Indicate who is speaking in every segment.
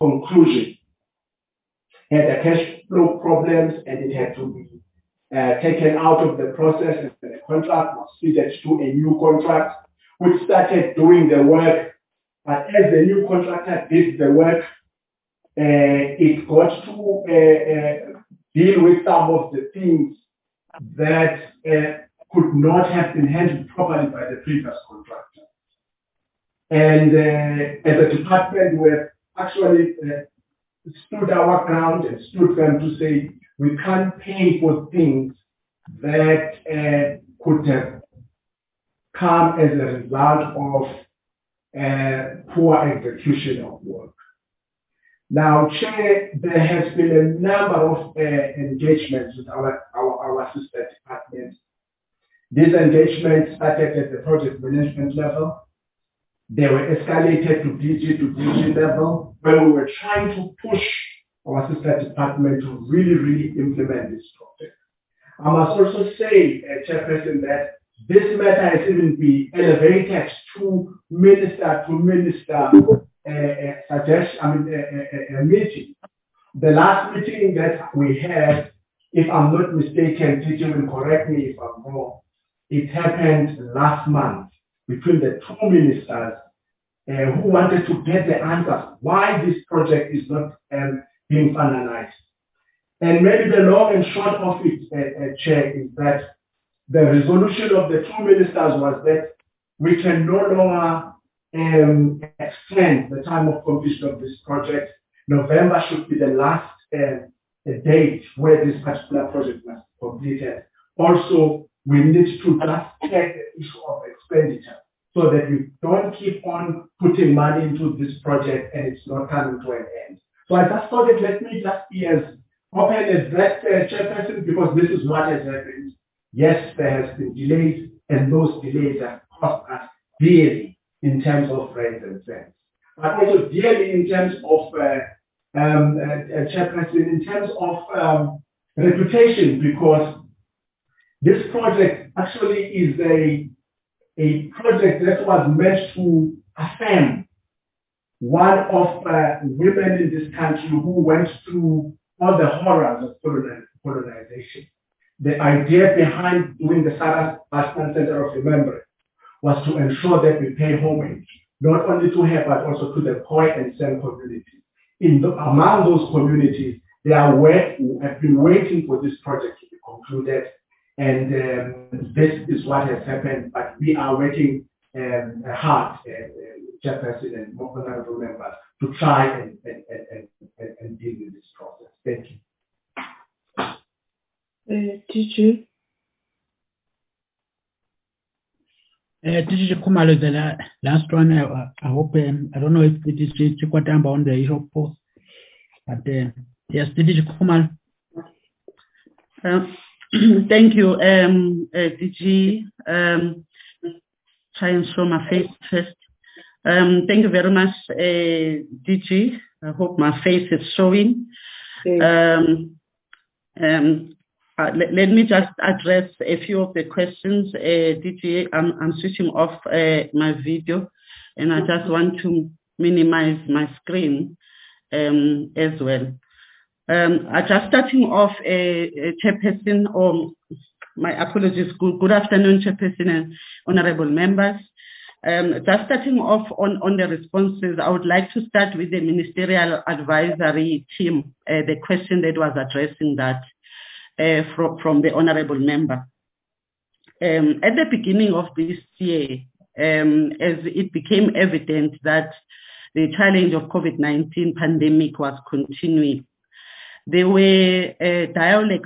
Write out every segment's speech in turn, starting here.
Speaker 1: conclusion. Had the cash flow problems, and it had to be taken out of the process, and the contract was switched to a new contract, which started doing the work. But as the new contractor did the work, it got to deal with some of the things that could not have been handled properly by the previous contractor. And as a department, we actually stood our ground and stood firm to say we can't pay for things that could have come as a result of poor execution of work. Now, Chair, there has been a number of engagements with our sister departments. These engagements started at the project management level. They were escalated to DG level, where we were trying to push our sister department to really implement this project. I must also say, Chairperson, that this matter has even been elevated to minister meeting. The last meeting that we had, if I'm not mistaken, teacher will correct me if I'm wrong, it happened last month between the two ministers who wanted to get the answers why this project is not being finalized. And maybe the long and short of it, Chair, is that the resolution of the two ministers was that we can no longer extend the time of completion of this project. November should be the last date where this particular project must be completed. Also, we need to just check the issue of expenditure so that we don't keep on putting money into this project and it's not coming to an end. So I just thought that let me just be as open as that, Chairperson, because this is what has happened. Yes, there has been delays, and those delays have cost us dearly in terms of rent and cents, but also dearly in terms of Chairperson, in terms of reputation, because this project actually is a project that was meant to affirm one of women in this country who went through all the horrors of colonization. The idea behind doing the Sarah Ashton Center of Remembrance was to ensure that we pay homage, not only to her, but also to the Khoi and San community. Among those communities, they have been waiting for this project to be concluded, and this is what has happened, but we are working hard, Chairperson and honorable members, to try and deal with this process. Thank you.
Speaker 2: DG
Speaker 3: Khumalo, the last one, I hope, I don't know if DG Chikwatamba on the issue of post, but yes, DG Khumalo.
Speaker 4: Thank you, DG. Try and show my face first. Thank you very much, DG. I hope my face is showing. Let me just address a few of the questions. DG, I'm switching off my video, and I just want to minimize my screen as well. Just starting off, Chairperson, or my apologies, good afternoon, Chairperson and honorable members. Just starting off on the responses, I would like to start with the Ministerial Advisory Team, the question that was addressing that from the honorable member. At the beginning of this year, as it became evident that the challenge of COVID-19 pandemic was continuing, there were dialogues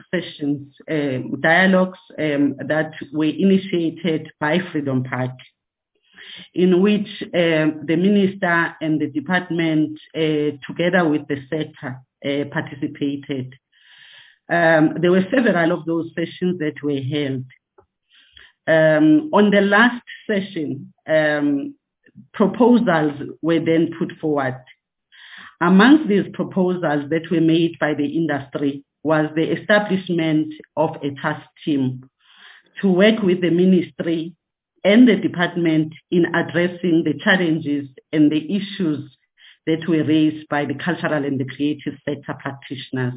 Speaker 4: that were initiated by Freedom Park, in which the minister and the department, together with the sector, participated. There were several of those sessions that were held. On the last session, proposals were then put forward. Amongst these proposals that were made by the industry was the establishment of a task team to work with the ministry and the department in addressing the challenges and the issues that were raised by the cultural and the creative sector practitioners.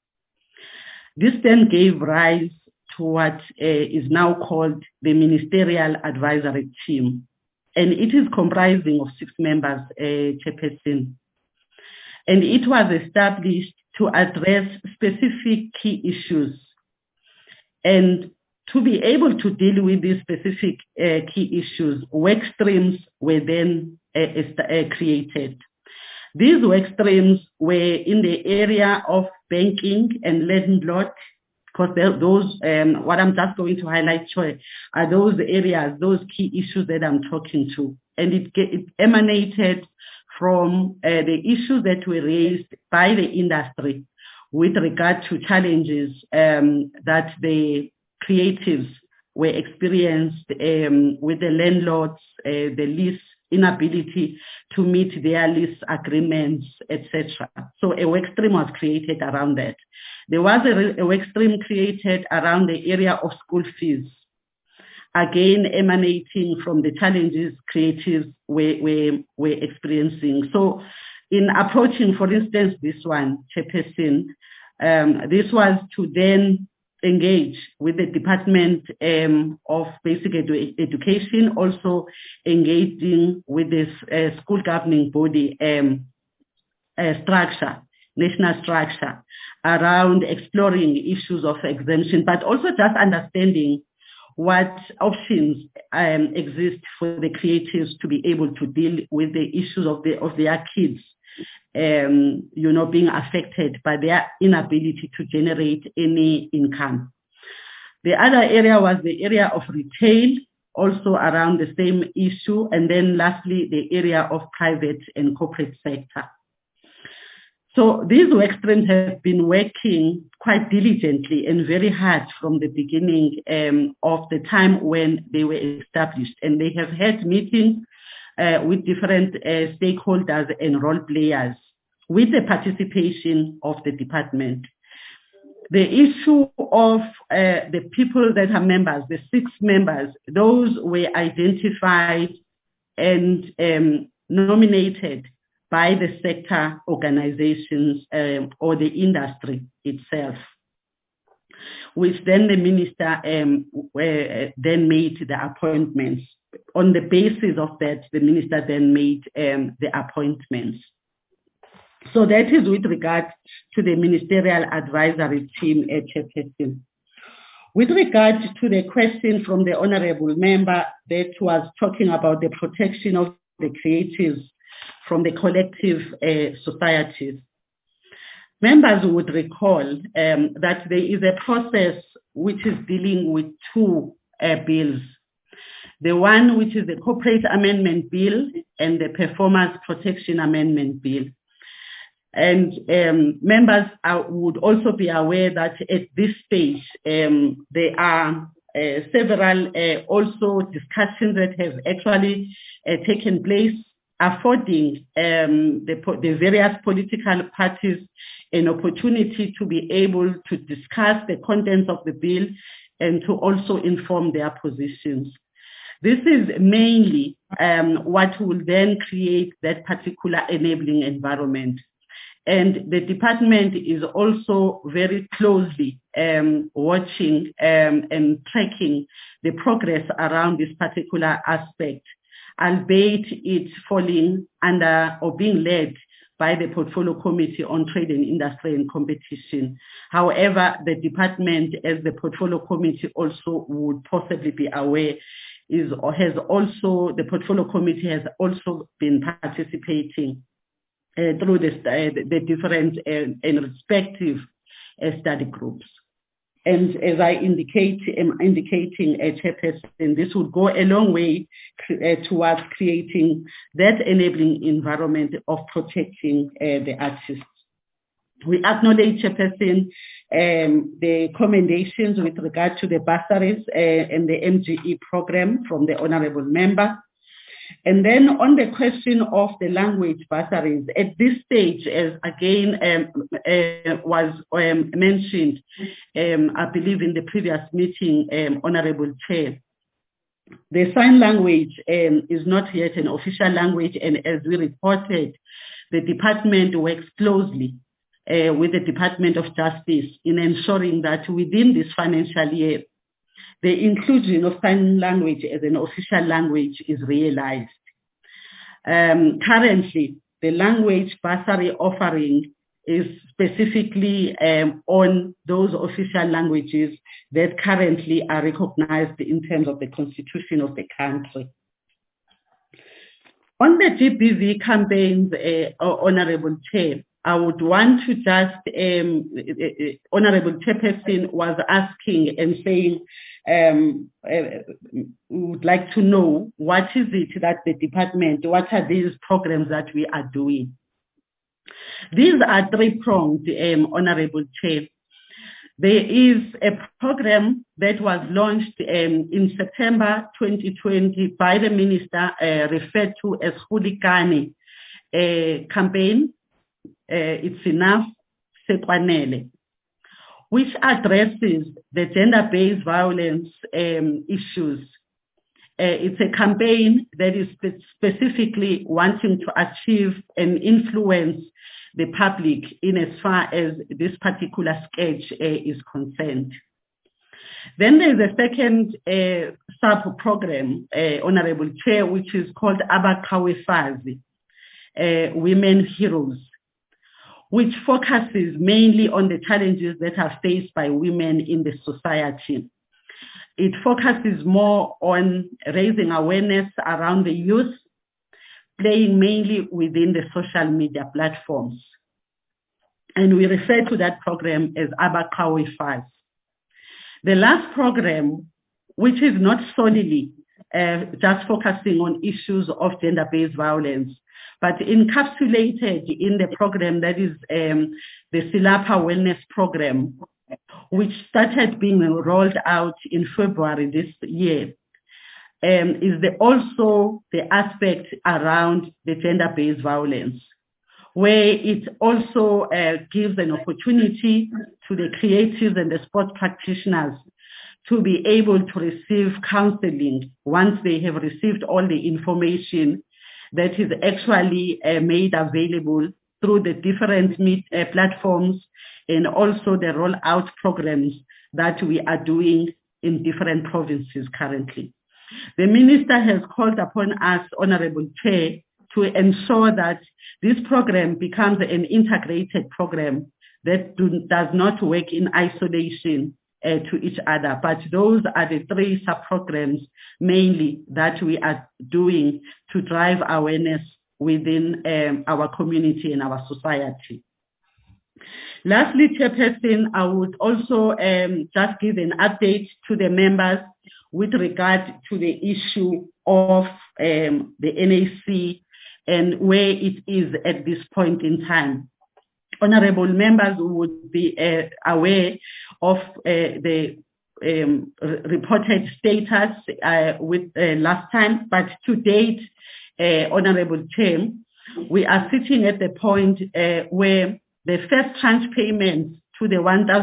Speaker 4: This then gave rise to what is now called the Ministerial Advisory Team, and it is comprising of 6 members, Chairperson. And it was established to address specific key issues. And to be able to deal with these specific key issues, work streams were then created. These work streams were in the area of banking and landlord, because those, what I'm just going to highlight are those areas, those key issues that I'm talking to. And it emanated from the issues that were raised by the industry with regard to challenges that the creatives were experienced with the landlords, the lease inability to meet their lease agreements, etc. So a work stream was created around that. There was a work stream created around the area of school fees, again emanating from the challenges creatives were experiencing. So in approaching, for instance, this one, Chairperson, this was to then engage with the Department of Basic Education, also engaging with this school governing body structure, national structure, around exploring issues of exemption, but also just understanding what options exist for the creatives to be able to deal with the issues of their kids, being affected by their inability to generate any income. The other area was the area of retail, also around the same issue. And then lastly, the area of private and corporate sector. So these work streams have been working quite diligently and very hard from the beginning of the time when they were established. And they have had meetings with different stakeholders and role players with the participation of the department. The issue of the people that are members, the 6 members, those were identified and nominated by the sector organizations or the industry itself, which then the minister then made the appointments. On the basis of that, the minister then made the appointments. So that is with regard to the Ministerial Advisory Team at Chairperson. With regard to the question from the honorable member that was talking about the protection of the creatives from the collective societies, members would recall that there is a process which is dealing with 2 bills. The one which is the Corporate Amendment Bill and the Performance Protection Amendment Bill. And members would also be aware that at this stage, there are several also discussions that have actually taken place, affording the various political parties an opportunity to be able to discuss the contents of the bill and to also inform their positions. This is mainly what will then create that particular enabling environment. And the department is also very closely watching and tracking the progress around this particular aspect, albeit it's falling under or being led by the Portfolio Committee on Trade and Industry and Competition. However, the department, as the Portfolio Committee also would possibly be aware, the Portfolio Committee has also been participating through the different and respective study groups. And as I am indicating, Chairperson, this would go a long way towards creating that enabling environment of protecting the artists. We acknowledge, Chairperson, the commendations with regard to the bursaries and the MGE program from the honorable member. And then on the question of the language bursaries, at this stage, as again was mentioned, I believe in the previous meeting, Honorable Chair, the sign language is not yet an official language, and as we reported, the department works closely with the Department of Justice in ensuring that within this financial year, the inclusion of sign language as an official language is realized. Currently, the language bursary offering is specifically on those official languages that currently are recognized in terms of the constitution of the country. On the GBV campaigns, Honorable Chair, I would want to just, Honorable Chairperson was asking and saying, we would like to know what is it that the department, what are these programs that we are doing? These are three-pronged, Honorable Chair. There is a program that was launched in September 2020 by the Minister, referred to as Hulikani campaign. It's enough, Sekwanele, which addresses the gender-based violence issues. It's a campaign that is specifically wanting to achieve and influence the public in as far as this particular sketch is concerned. Then there's a second sub-program, Honorable Chair, which is called Abakawefazi, Women Heroes, which focuses mainly on the challenges that are faced by women in the society. It focuses more on raising awareness around the youth, playing mainly within the social media platforms. And we refer to that program as Abakawefazi. The last program, which is not solely just focusing on issues of gender-based violence, but encapsulated in the program that is the Silapa Wellness Program, which started being rolled out in February this year, is also the aspect around the gender-based violence, where it also gives an opportunity to the creatives and the sports practitioners to be able to receive counseling once they have received all the information that is actually made available through the different platforms and also the rollout programs that we are doing in different provinces currently. The Minister has called upon us, Honorable Chair, to ensure that this program becomes an integrated program that does not work in isolation to each other, but those are the three sub-programs mainly that we are doing to drive awareness within our community and our society. Lastly, Chairperson, I would also just give an update to the members with regard to the issue of the NAC and where it is at this point in time. Honorable members would be aware of the reported status with last time, but to date, Honorable Chair, we are sitting at the point where the first tranche payments to the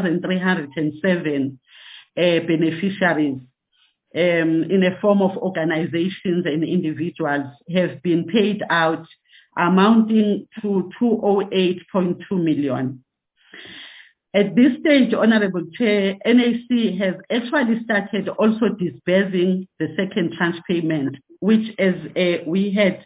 Speaker 4: 1,307 beneficiaries in a form of organizations and individuals have been paid out, amounting to 208.2 million. At this stage, Honorable Chair, NAC has actually started also disbursing the second tranche payment, which as we had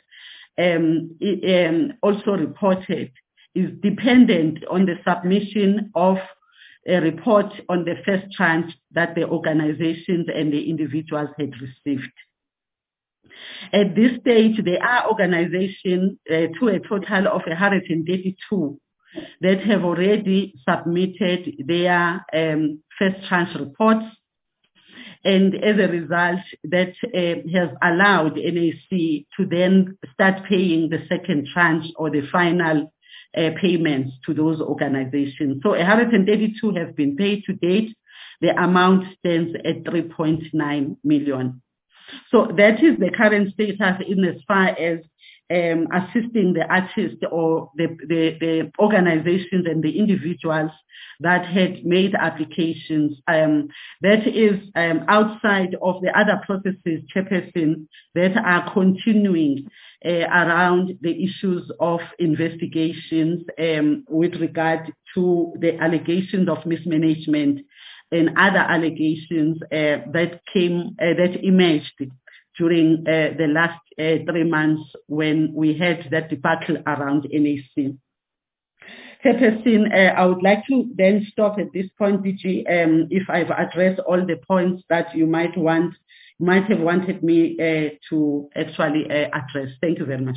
Speaker 4: also reported, is dependent on the submission of a report on the first tranche that the organizations and the individuals had received. At this stage, there are organizations to a total of 132 that have already submitted their first tranche reports. And as a result, that has allowed NAC to then start paying the second tranche or the final payments to those organizations. So 132 have been paid to date. The amount stands at 3.9 million. So that is the current status in as far as assisting the artists or the organizations and the individuals that had made applications. That is outside of the other processes, Chairperson, that are continuing around the issues of investigations with regard to the allegations of mismanagement and other allegations that emerged during the last 3 months when we had that debacle around NAC. Chairperson, I would like to then stop at this point, DG, if I've addressed all the points that you might have wanted me to actually address. Thank you very much.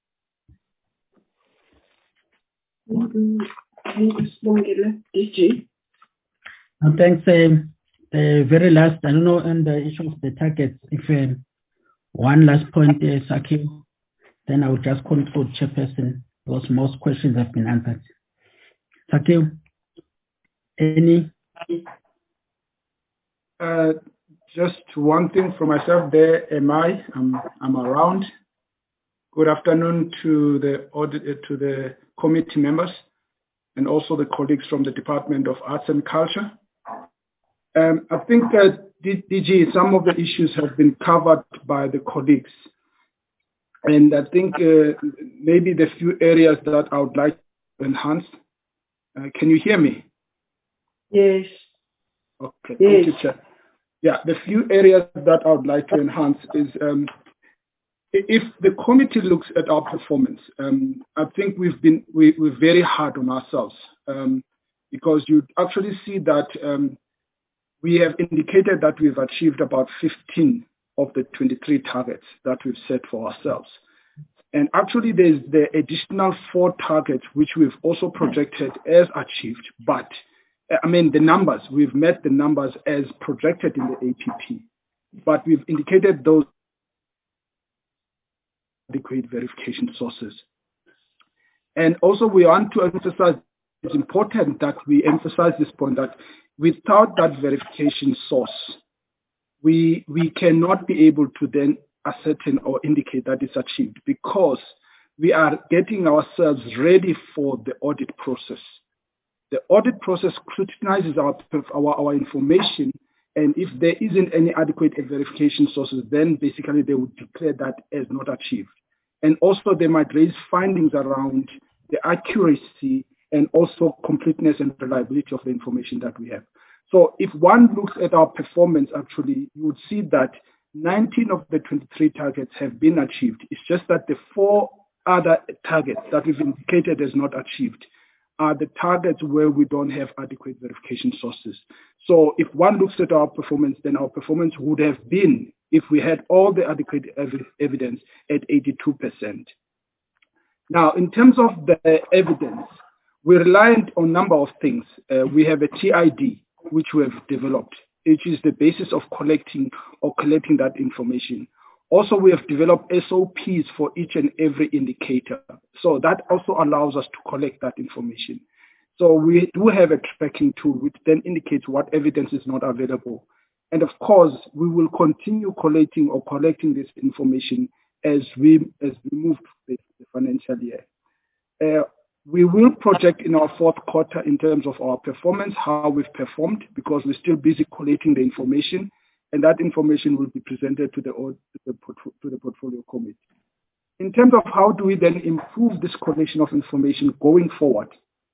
Speaker 1: DG.
Speaker 3: Thanks. The very last, I don't know, on the issue of the targets, if one last point, Sakio, then I will just conclude, Chairperson, because most questions have been answered. Sakio, any?
Speaker 2: Just one thing for myself there, I'm around. Good afternoon to the committee members and also the colleagues from the Department of Arts and Culture. I think that DG, some of the issues have been covered by the colleagues. And I think maybe the few areas that I would like to enhance. Can you hear me?
Speaker 1: Yes.
Speaker 2: Okay,
Speaker 1: yes.
Speaker 2: Thank you, Chair. Yeah, the few areas that I would like to enhance is if the committee looks at our performance, I think we're very hard on ourselves because you actually see that we have indicated that we've achieved about 15 of the 23 targets that we've set for ourselves. And actually there's the additional 4 targets which we've also projected as achieved, but I mean the numbers, we've met the numbers as projected in the APP, but we've indicated those adequate verification sources. And also we want to emphasize, it's important that we emphasize this point that without that verification source, we cannot be able to then ascertain or indicate that it's achieved because we are getting ourselves ready for the audit process. The audit process scrutinizes our information, and if there isn't any adequate verification sources, then basically they would declare that as not achieved. And also they might raise findings around the accuracy and also completeness and reliability of the information that we have. So if one looks at our performance, actually, you would see that 19 of the 23 targets have been achieved. It's just that the 4 other targets that we've indicated as not achieved are the targets where we don't have adequate verification sources. So if one looks at our performance, then our performance would have been, if we had all the adequate evidence, at 82%. Now, in terms of the evidence, we relied on a number of things. We have a TID, which we have developed, which is the basis of collecting that information. Also, we have developed SOPs for each and every indicator. So that also allows us to collect that information. So we do have a tracking tool, which then indicates what evidence is not available. And of course, we will continue collecting this information as we move through the financial year. We will project in our 4th quarter in terms of our performance, how we've performed, because we're still busy collating the information, and that information will be presented to the portfolio committee. In terms of how do we then improve this collection of information going forward,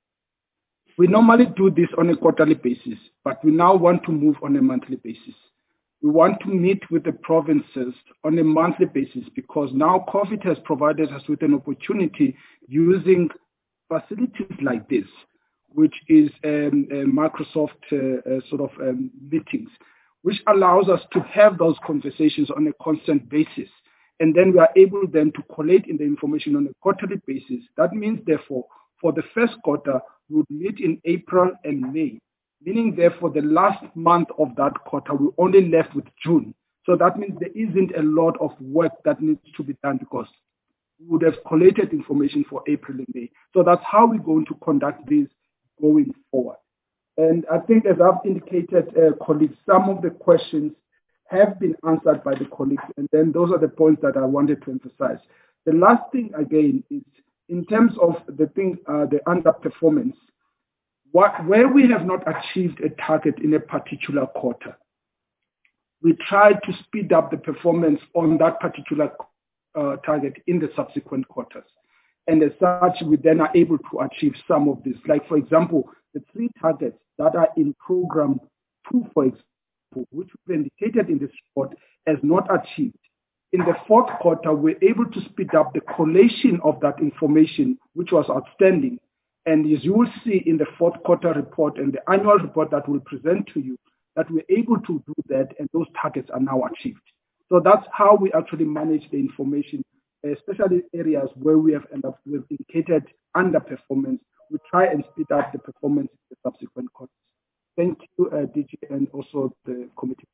Speaker 2: we normally do this on a quarterly basis, but we now want to move on a monthly basis. We want to meet with the provinces on a monthly basis because now COVID has provided us with an opportunity using facilities like this, which is Microsoft meetings, which allows us to have those conversations on a constant basis. And then we are able then to collate in the information on a quarterly basis. That means, therefore, for the 1st quarter, we would meet in April and May, meaning, therefore, the last month of that quarter, we're only left with June. So that means there isn't a lot of work that needs to be done because we would have collated information for April and May. So that's how we're going to conduct this going forward. And I think, as I've indicated, colleagues, some of the questions have been answered by the colleagues, and then those are the points that I wanted to emphasize. The last thing again is in terms of the underperformance, where we have not achieved a target in a particular quarter, we try to speed up the performance on that particular target in the subsequent quarters. And as such, we then are able to achieve some of this. Like, for example, the 3 targets that are in program 2, for example, which we've indicated in this report as not achieved. In the 4th quarter, we're able to speed up the collation of that information, which was outstanding. And as you will see in the 4th quarter report and the annual report that we'll present to you, that we're able to do that, and those targets are now achieved. So that's how we actually manage the information, especially areas where we have we've indicated underperformance. We try and speed up the performance in the subsequent quarters. Thank you, DG, and also the committee.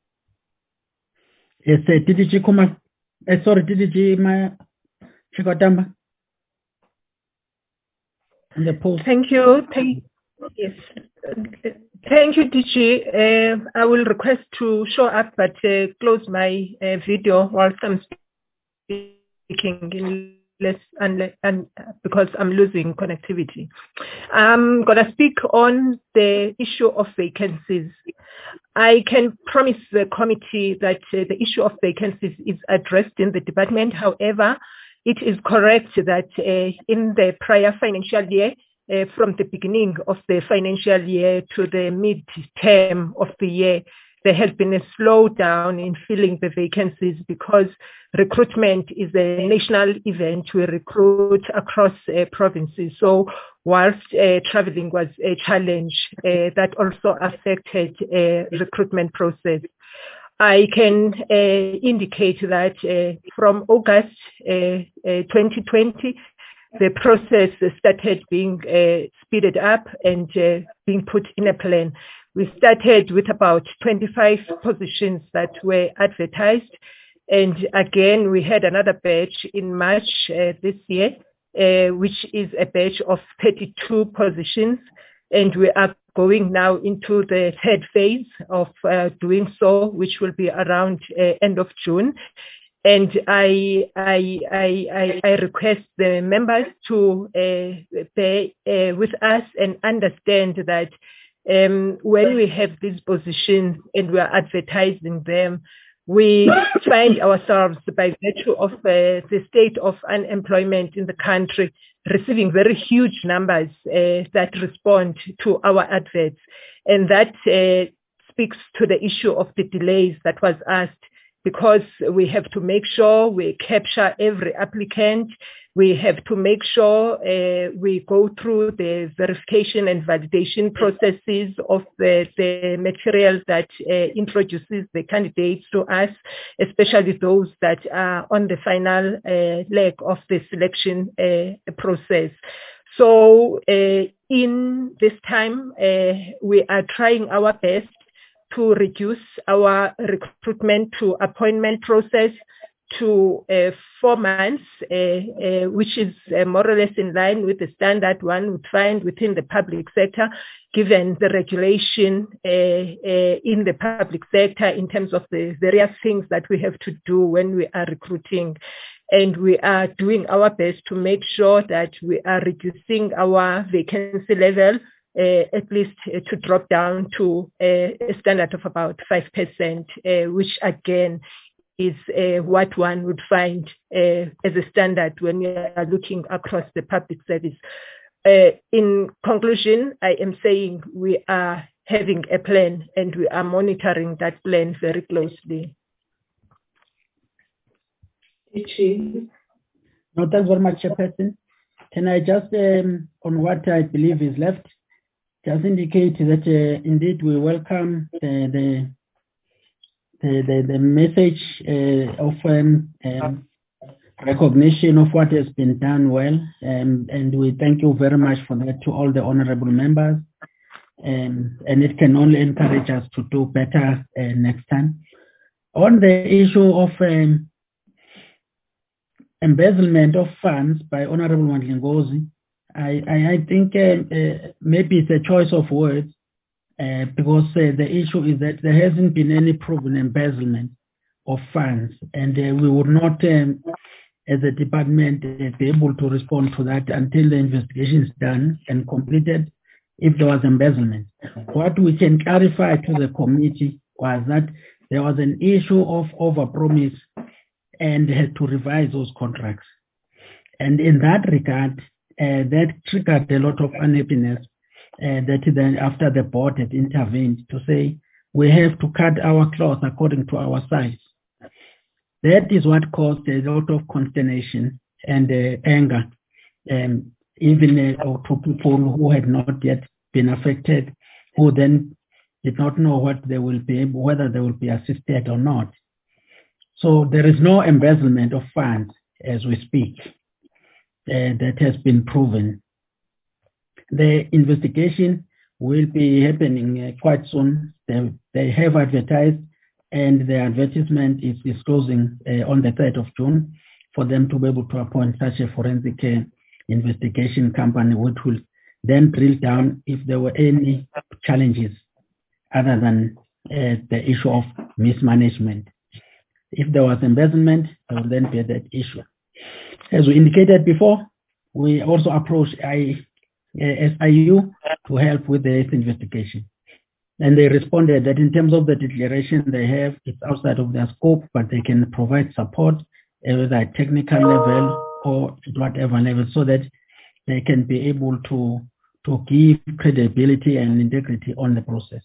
Speaker 3: Yes, DG Kumar. Sorry, DG Chikotamba.
Speaker 5: Thank you. Yes. Thank you, DG. I will request to show up but close my video whilst I'm speaking because I'm losing connectivity. I'm going to speak on the issue of vacancies. I can promise the committee that the issue of vacancies is addressed in the department. However, it is correct that in the prior financial year, from the beginning of the financial year to the mid-term of the year, there has been a slowdown in filling the vacancies because recruitment is a national event. We recruit across provinces. So whilst traveling was a challenge, that also affected recruitment process. I can indicate that from August 2020, the process started being speeded up and being put in a plan. We started with about 25 positions that were advertised. And again, we had another batch in March this year, which is a batch of 32 positions. And we are going now into the 3rd phase of doing so, which will be around end of June. And I request the members to bear with us and understand that when we have these positions and we are advertising them, we find ourselves, by virtue of the state of unemployment in the country, receiving very huge numbers that respond to our adverts. And that speaks to the issue of the delays that was asked, because we have to make sure we capture every applicant. We have to make sure we go through the verification and validation processes of the material that introduces the candidates to us, especially those that are on the final leg of the selection process. So in this time, we are trying our best to reduce our recruitment to appointment process to 4 months, which is more or less in line with the standard one would find within the public sector, given the regulation in the public sector in terms of the various things that we have to do when we are recruiting. And we are doing our best to make sure that we are reducing our vacancy level at least to drop down to a standard of about 5%, which again is what one would find as a standard when we are looking across the public service. In conclusion, I am saying we are having a plan and we are monitoring that plan very closely.
Speaker 3: No, thanks very much, Chairperson. Can I just, on what I believe is left, just indicate that indeed we welcome the message of recognition of what has been done well, and we thank you very much for that to all the honorable members, and it can only encourage us to do better next time. On the issue of embezzlement of funds by Honorable Mandlingozi, I think maybe it's a choice of words, because the issue is that there hasn't been any proven embezzlement of funds, and we would not as a department, be able to respond to that until the investigation is done and completed if there was embezzlement. What we can clarify to the committee was that there was an issue of overpromise and had to revise those contracts. And in that regard, that triggered a lot of unhappiness that then after the board had intervened to say, we have to cut our cloth according to our size. That is what caused a lot of consternation and anger, even to people who had not yet been affected, who then did not know what they will be, whether they will be assisted or not. So there is no embezzlement of funds as we speak. That has been proven. The investigation will be happening quite soon. They have advertised, and the advertisement is disclosing on the 3rd of June for them to be able to appoint such a forensic investigation company, which will then drill down if there were any challenges other than the issue of mismanagement. If there was embezzlement, there will then be that issue. As we indicated before, we also approached SIU to help with this investigation. And they responded that in terms of the declaration they have, it's outside of their scope, but they can provide support whether at technical level or at whatever level, so that they can be able to give credibility and integrity on the process.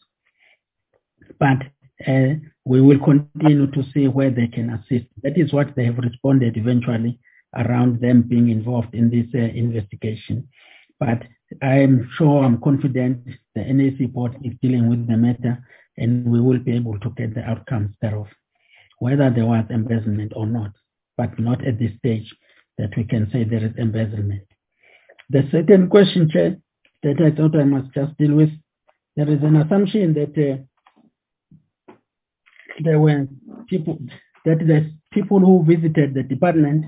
Speaker 3: But we will continue to see where they can assist. That is what they have responded eventually around them being involved in this investigation. But I'm sure, I'm confident the NAC board is dealing with the matter, and we will be able to get the outcomes thereof, whether there was embezzlement or not, but not at this stage that we can say there is embezzlement. The second question, Chair, that I thought I must just deal with, there is an assumption that there were people, that the people who visited the department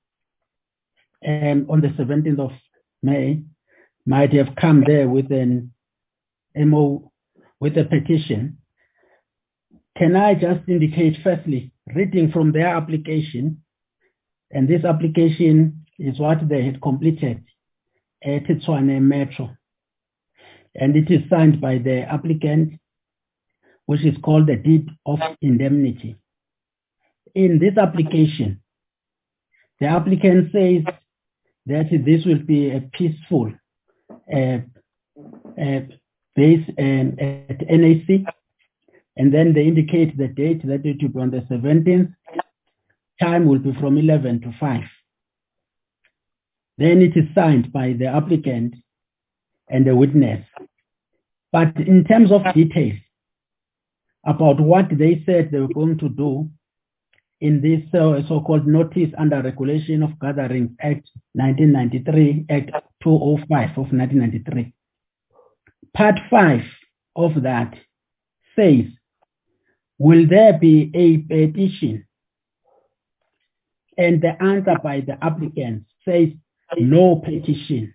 Speaker 3: on the 17th of May might have come there with an MO, with a petition. Can I just indicate, firstly, reading from their application, and this application is what they had completed at Tshwane Metro, and it is signed by the applicant, which is called the Deed of Indemnity. In this application, the applicant says that this will be a peaceful base at NAC, and then they indicate the date that it will be on the 17th. Time will be from 11 to 5. Then it is signed by the applicant and the witness. But in terms of details about what they said they were going to do in this so-called Notice under Regulation of Gatherings Act 1993, Act 205 of 1993. Part 5 of that says, will there be a petition? And the answer by the applicant says no petition.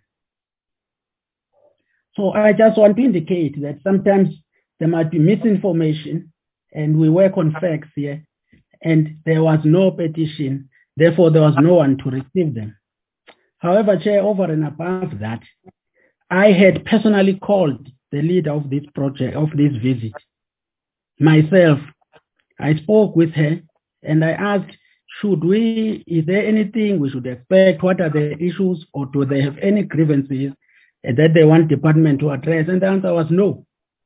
Speaker 3: So I just want to indicate that sometimes there might be misinformation, and we work on facts here, and there was no petition, therefore there was no one to receive them. However, Chair, over and above that, I had personally called the leader of this project, of this visit, myself. I spoke with her and I asked, is there anything we should expect? What are the issues, or do they have any grievances that they want department to address? And the answer was no.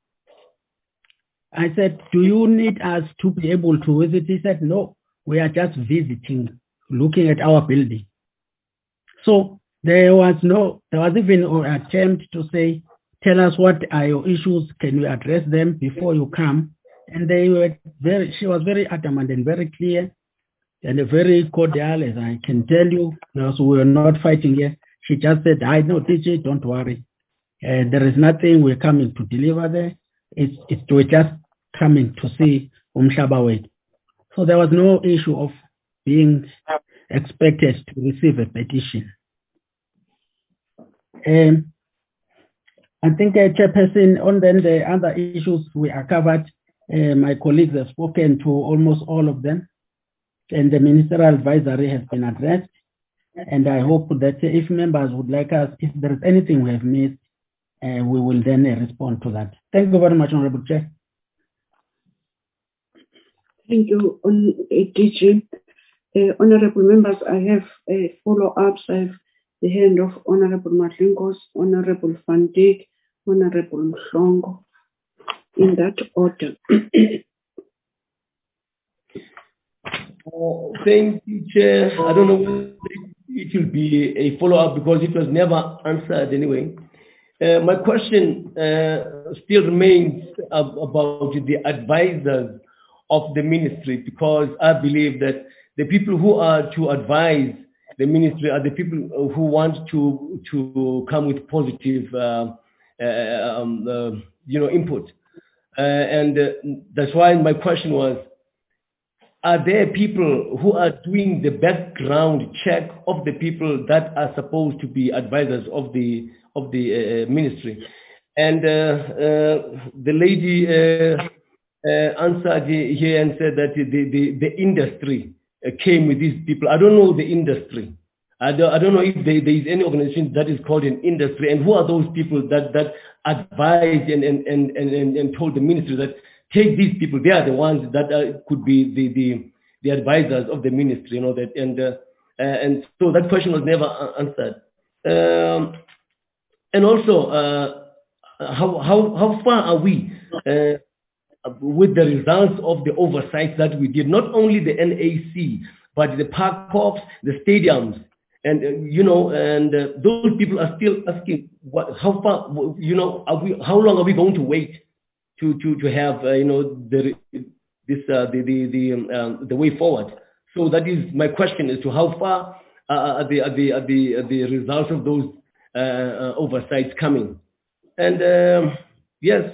Speaker 3: I said, do you need us to be able to visit? He said, no, we are just visiting, looking at our building. So there was even an attempt to say, tell us what are your issues, can we address them before you come? And she was very adamant and very clear and very cordial, as I can tell you, because we were not fighting here. She just said, I know, DJ, don't worry. There is nothing we're coming to deliver there. We're just coming to see Umhlaba. So there was no issue of being expected to receive a petition. I think, Chairperson, on then the other issues we are covered, my colleagues have spoken to almost all of them, and the ministerial advisory has been addressed. And I hope that if members would like us, if there is anything we have missed, we will then respond to that. Thank you very much, Honorable Chair.
Speaker 6: Thank you, DG. Honorable members, I have follow-ups. I have the hand of Honorable Matlingos, Honorable Van Dijk, Honorable Mhlongo, in that order.
Speaker 7: Thank you, Chair. I don't know whether it will be a follow-up because it was never answered anyway. My question still remains about the advisors of the ministry, because I believe that the people who are to advise the ministry are the people who want to come with positive, input. And that's why my question was, are there people who are doing the background check of the people that are supposed to be advisors of the ministry? And the lady answered here and said that the industry came with these people. I don't know the industry. I don't know if there is any organization that is called an industry, and who are those people that advised and told the ministry that take these people. They are the ones that could be the advisors of the ministry, that, and so that question was never answered. And also, how far are we with the results of the oversight that we did? Not only the NAC, but the park corps, the stadiums, and and those people are still asking, how far, how long are we going to wait to have the way forward? So that is my question as to how far are the results of those oversights coming. And yes,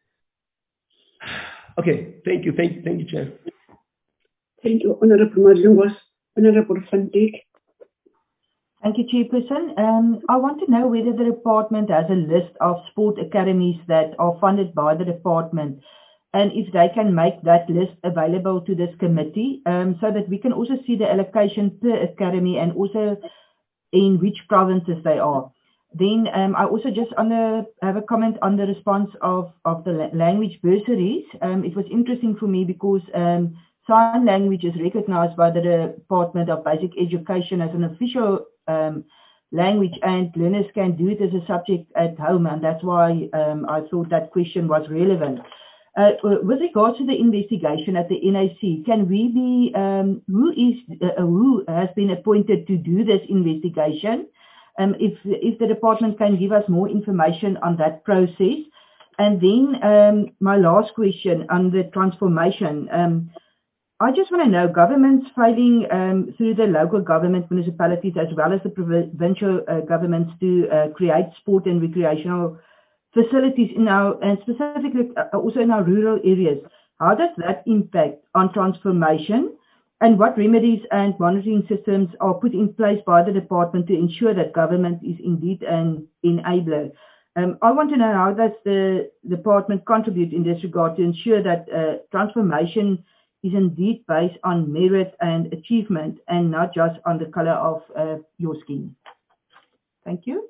Speaker 7: okay, thank you, Chair.
Speaker 6: Thank you, Honorable Madlingos. Honorable Van Dijk.
Speaker 8: Thank you, Chairperson. I want to know whether the department has a list of sport academies that are funded by the department, and if they can make that list available to this committee, so that we can also see the allocation per academy and also in which provinces they are. Then I also just have a comment on the response of the language bursaries. It was interesting for me because sign language is recognized by the Department of Basic Education as an official language, and learners can do it as a subject at home, and that's why I thought that question was relevant. With regards to the investigation at the NAC, can we be, who has been appointed to do this investigation? If the department can give us more information on that process. And then my last question on the transformation. I just want to know, governments failing through the local government, municipalities, as well as the provincial governments to create sport and recreational facilities in and specifically also in our rural areas. How does that impact on transformation? And what remedies and monitoring systems are put in place by the department to ensure that government is indeed an enabler? I want to know, how does the department contribute in this regard to ensure that transformation is indeed based on merit and achievement and not just on the color of your skin? Thank you.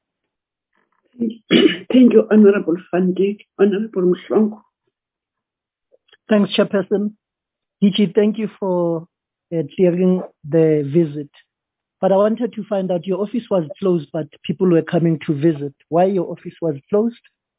Speaker 6: Thank you, Honorable Van Dijk. Honorable Mhlongo.
Speaker 9: Thanks, Chairperson. DG, thank you for clearing the visit. But I wanted to find out, your office was closed, but people were coming to visit. Why your office was closed?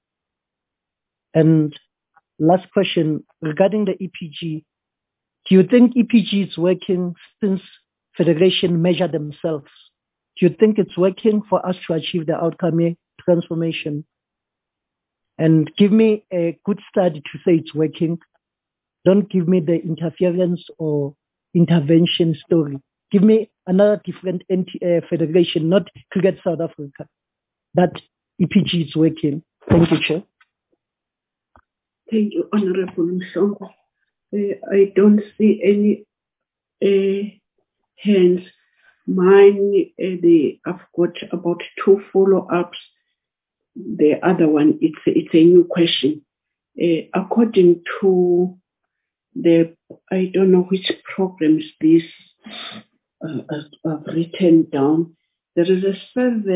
Speaker 9: And last question, regarding the EPG, do you think EPG is working since Federation measure themselves? Do you think it's working for us to achieve the outcome transformation? And give me a good study to say it's working. Don't give me the interference or intervention story. Give me another different federation, not Cricket South Africa, that EPG is working. Thank you, Chair.
Speaker 6: Thank you, Honorable Mhlongo. I don't see any hands. Mine, I've got about 2 follow-ups. The other one, it's a new question. According to I don't know which programs this I've written down. There is a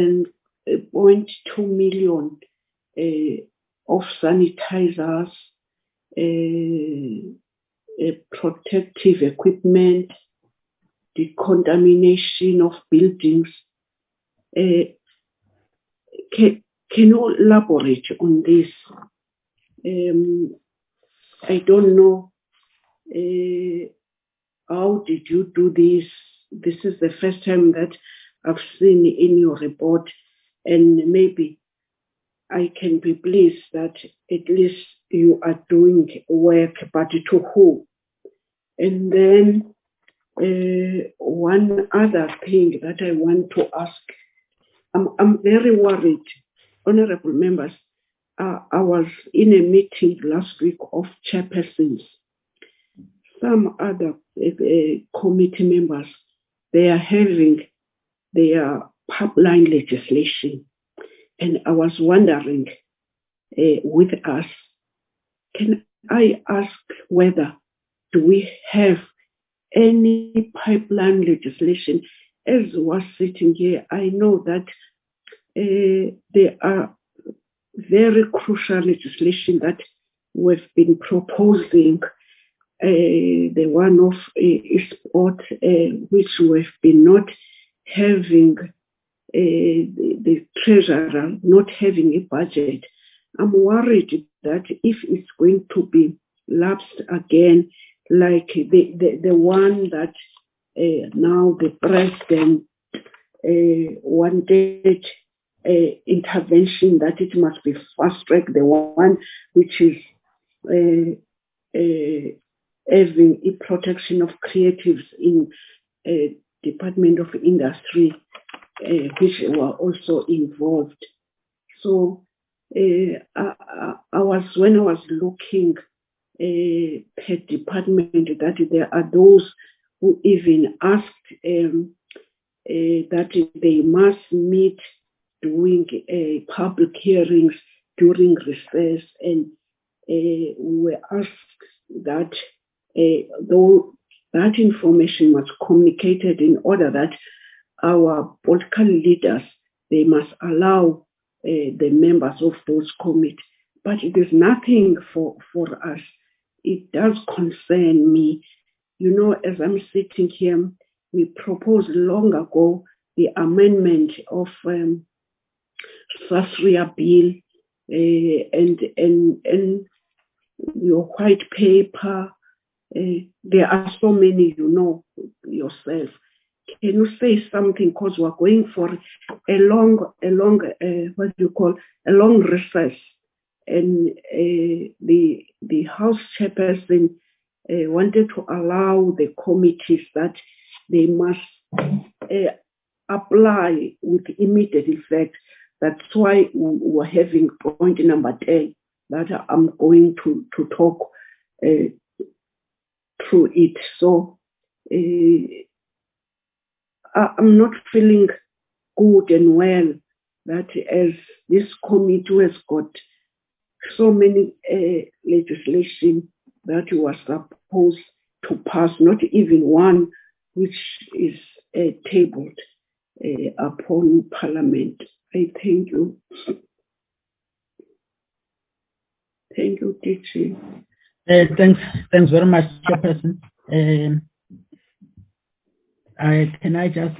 Speaker 6: 7.2 million of sanitizers, protective equipment, decontamination of buildings. Can you elaborate on this? I don't know. How did you do this? This is the first time that I've seen in your report, and maybe I can be pleased that at least you are doing work, but to who? And then one other thing that I want to ask, I'm very worried, honorable members. I was in a meeting last week of chairpersons. Some other committee members, they are having their pipeline legislation. And I was wondering with us, can I ask whether do we have any pipeline legislation? As was sitting here, I know that there are very crucial legislation that we've been proposing. The one of sport, which we've been not having, the treasurer not having a budget. I'm worried that if it's going to be lapsed again, like the one that now the president wanted intervention, that it must be fast track, the one which is having a protection of creatives in Department of Industry, which were also involved. So when I was looking per department, that there are those who even asked that they must meet doing public hearings during recess, and we were asked that though that information was communicated in order that our political leaders, they must allow the members of those committees. But it is nothing for us. It does concern me. You know, as I'm sitting here, we proposed long ago the amendment of SASRIA bill and your white paper. There are so many, you know yourself. Can you say something? Because we're going for a long recess, and the House chairperson wanted to allow the committees that they must apply with immediate effect. That's why we're having point number 10 that I'm going to talk through it. So I'm not feeling good and well that as this committee has got so many legislation that was supposed to pass, not even one which is tabled upon Parliament. I thank you. Thank you, DG.
Speaker 3: Thanks very much, Chairperson. Can I just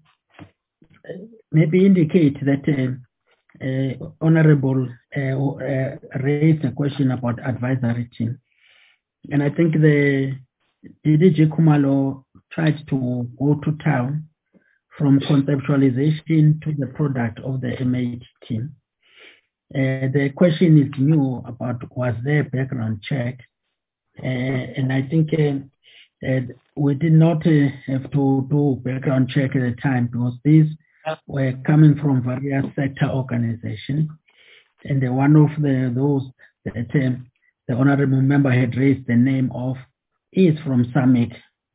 Speaker 3: maybe indicate that Honorable raised a question about advisory team, and I think the DDG Khumalo tried to go to town from conceptualization to the product of the MH team. The question is new about was there a background check, and I think we did not have to do background check at the time because these were coming from various sector organizations, and one of those that the honorable member had raised the name of is from SAMIC,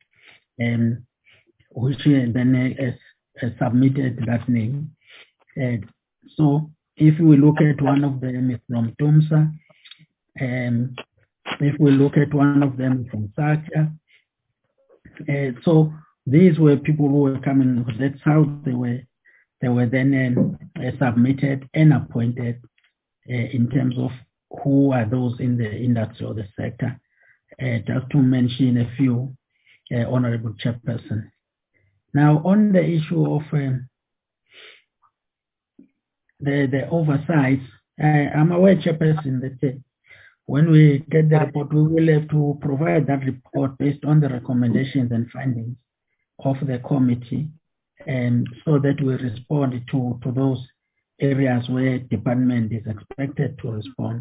Speaker 3: which then submitted that name. So if we look at one of them is from TUMSA, if we look at one of them from SACA, so these were people who were coming. That's how they were then submitted and appointed in terms of who are those in the industry or the sector. Just to mention a few, Honorable Chairperson. Now, on the issue of the oversight, I'm aware, Chairperson, that when we get the report, we will have to provide that report based on the recommendations and findings of the committee, and so that we respond to those areas where department is expected to respond.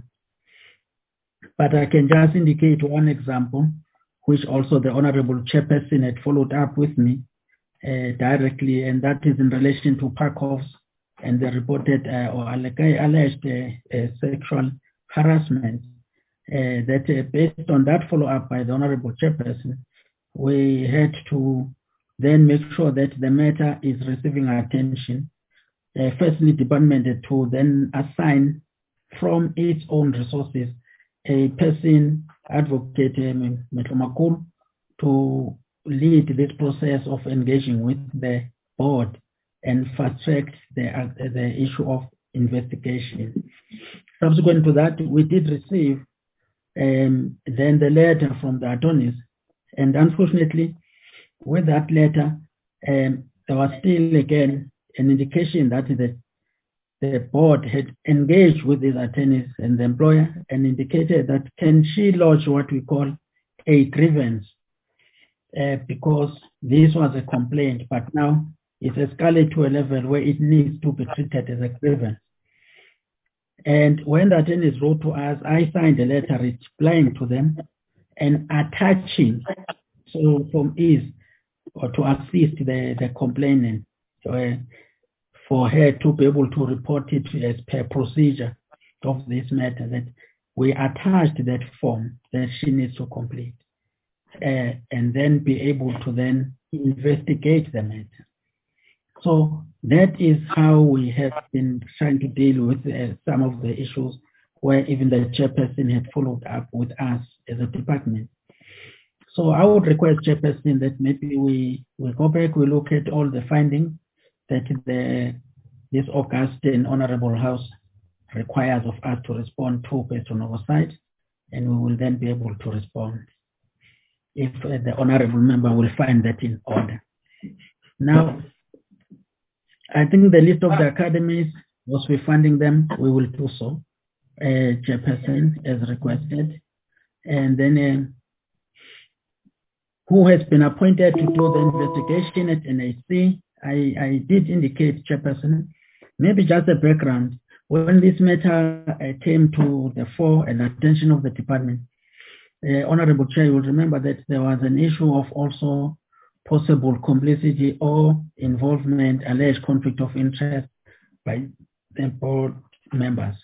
Speaker 3: But I can just indicate one example, which also the Honorable Chairperson had followed up with me directly, and that is in relation to Parkovs and the reported or alleged sexual harassment. That based on that follow-up by the Honorable Chairperson, we had to then make sure that the matter is receiving attention. Firstly, department had to then assign from its own resources a person, Advocate Metlomakul, to lead this process of engaging with the board and fast-track the issue of investigation. Subsequent to that, we did receive then the letter from the attorneys, and unfortunately, with that letter, there was still again an indication that the board had engaged with these attorneys and the employer and indicated that can she lodge what we call a grievance, because this was a complaint, but now it's escalated to a level where it needs to be treated as a grievance. And when the attorneys wrote to us, I signed a letter replying to them and attaching, so from ease or to assist the complainant for her to be able to report it as per procedure of this matter, that we attached that form that she needs to complete and then be able to then investigate the matter. So that is how we have been trying to deal with some of the issues where even the chairperson had followed up with us as a department. So I would request, Chairperson, that maybe we go back, we look at all the findings that this August and Honorable House requires of us to respond to based on oversight, and we will then be able to respond if the Honorable Member will find that in order. Now, I think the list of the academies, once we're funding them, we will do so, Chairperson, as requested. And then who has been appointed to do the investigation at NAC, I did indicate, Chairperson, maybe just a background. When this matter came to the fore and attention of the department, Honorable Chair, you will remember that there was an issue of also possible complicity or involvement, alleged conflict of interest by the board members.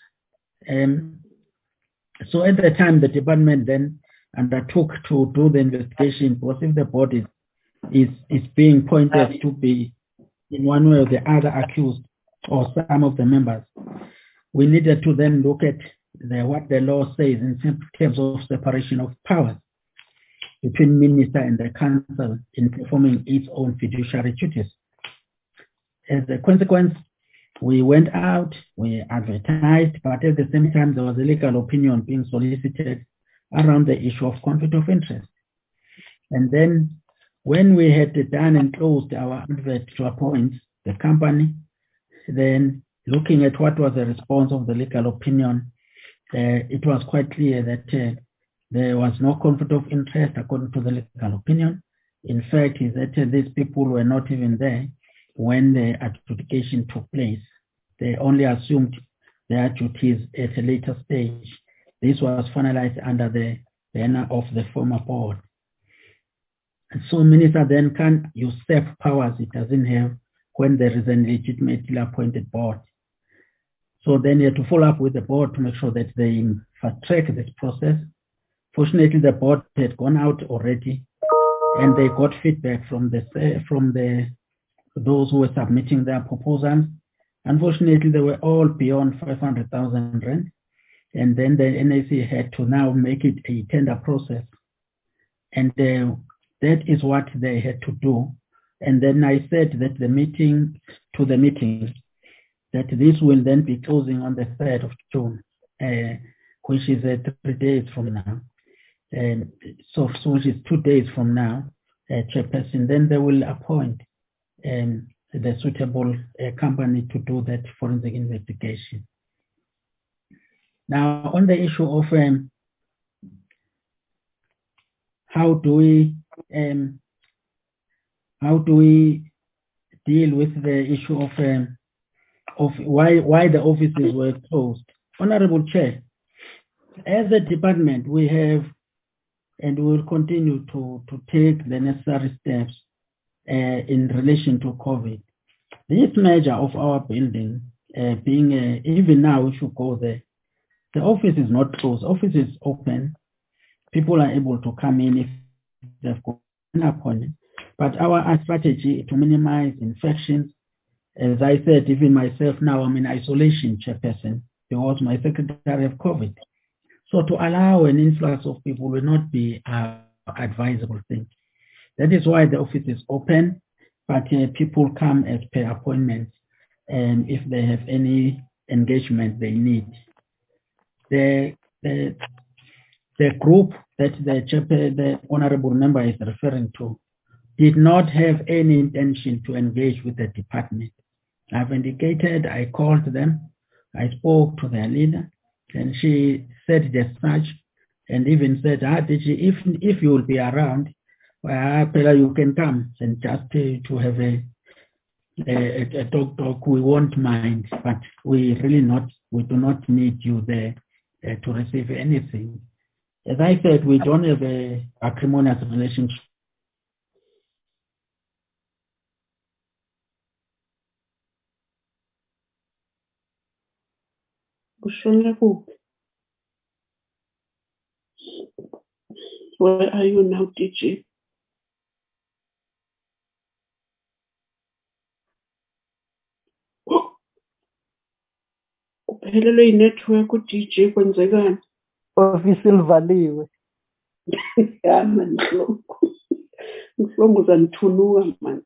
Speaker 3: So at the time, the department then undertook to do the investigation, because if the board is being pointed to be in one way or the other accused, or some of the members, we needed to then look at what the law says in terms of separation of powers between minister and the council in performing its own fiduciary duties. As a consequence, we went out, we advertised, but at the same time, there was a legal opinion being solicited around the issue of conflict of interest. And then when we had done and closed our advert to appoint the company, then looking at what was the response of the legal opinion, it was quite clear that there was no conflict of interest according to the legal opinion. In fact, is that these people were not even there when the adjudication took place. They only assumed their duties at a later stage. This was finalized under the banner of the former board. And so minister then can usurp powers it doesn't have when there is an legitimately appointed board. So then you have to follow up with the board to make sure that they fast-track this process. Fortunately, the board had gone out already, and they got feedback from those who were submitting their proposals. Unfortunately, they were all beyond 500,000 rand, and then the NAC had to now make it a tender process. And that is what they had to do And then I said that the meeting, that this will then be closing on the 3rd of June, which is 3 days from now. So which is 2 days from now, chairperson. Then they will appoint the suitable company to do that forensic investigation. Now, on the issue of how do we deal with the issue of why the offices were closed? Honorable Chair, as a department, we have and we will continue to take the necessary steps in relation to COVID. This measure of our building being even now, if you go there, the office is not closed. Office is open. People are able to come in if they've got an appointment. But our strategy to minimize infections, as I said, even myself now, I'm in isolation, chairperson, because my secretary have COVID. So to allow an influx of people will not be an advisable thing. That is why the office is open, but people come as per appointment, and if they have any engagement they need. The group that the honorable member is referring to did not have any intention to engage with the department. I've indicated, I called them, I spoke to their leader, and she said as such, and even said, if you will be around, you can come and just to have a talk, we won't mind, but we do not need you there to receive anything. As I said, we don't have a acrimonious relationship.
Speaker 6: Where are you now, DG? Uphelelwe inetwork uDJ kwenzekani?
Speaker 9: Office ilivaliwe.
Speaker 6: Ya man, Mhlongo zanithunuka man.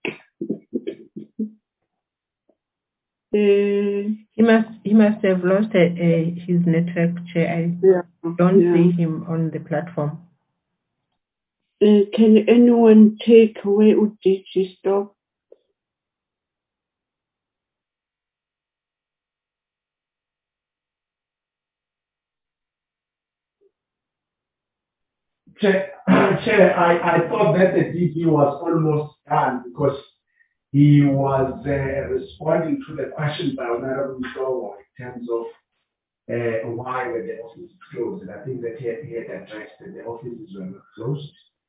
Speaker 5: He must have lost his network, Chair. I don't see him on the platform.
Speaker 6: Can anyone take away uDJ stop?
Speaker 1: Chair, I thought that the DG was almost done because he was responding to the question by Honorable Msowo in terms of why were the offices closed. And I think that he had addressed that the offices were not closed.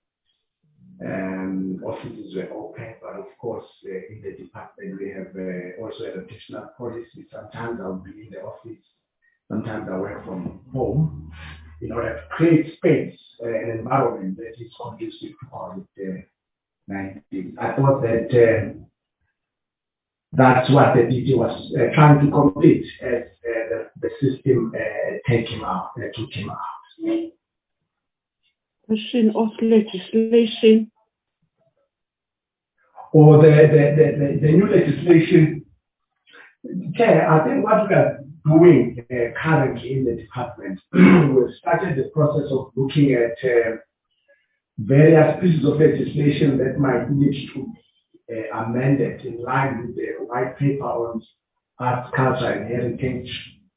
Speaker 1: Offices were open, but of course, in the department, we have also a rotational policy. Sometimes I'll be in the office, sometimes I work from home, in order to create space, an environment that is conducive to COVID-19. I thought that that's what the DG was trying to complete as the system took him out.
Speaker 6: Question of legislation.
Speaker 1: Or the new legislation. Chair, I think what we are doing currently in the department, we've started the process of looking at various pieces of legislation that might need to be amended in line with the white paper on arts, culture and heritage.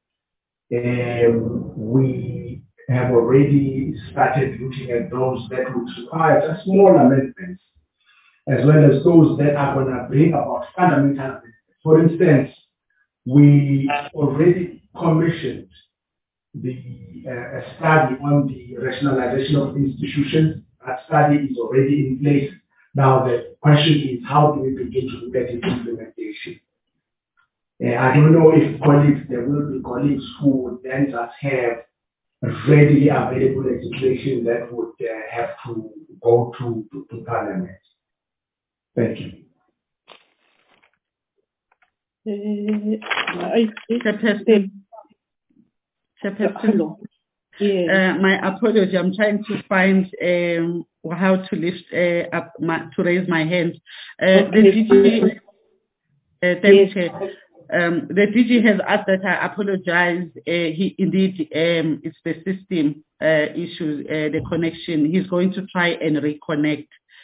Speaker 1: We have already started looking at those that would require just small amendments, as well as those that are going to bring about fundamental amendments. For instance, we already commissioned a study on the rationalization of institutions. That study is already in place. Now the question is, how do we begin to look at its implementation? I don't know if there will be colleagues who would then just have readily available legislation that would have to go to Parliament. Thank you.
Speaker 4: Chairperson.
Speaker 6: Yes.
Speaker 4: My apology. I'm trying to find how to lift to raise my hand. The DG, thank you. The DG has asked that I apologize. He indeed, it's the system issue, the connection. He's going to try and reconnect.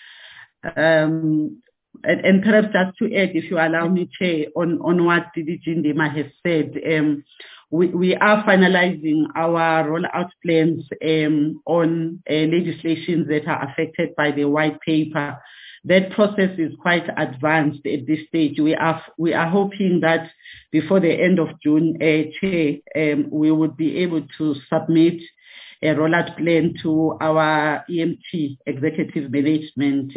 Speaker 4: And perhaps just to add, if you allow me, Chair, on what DG Ndima has said, we are finalizing our rollout plans on legislations that are affected by the white paper. That process is quite advanced at this stage. We are hoping that before the end of June, Chair, we would be able to submit a rollout plan to our EMT, Executive Management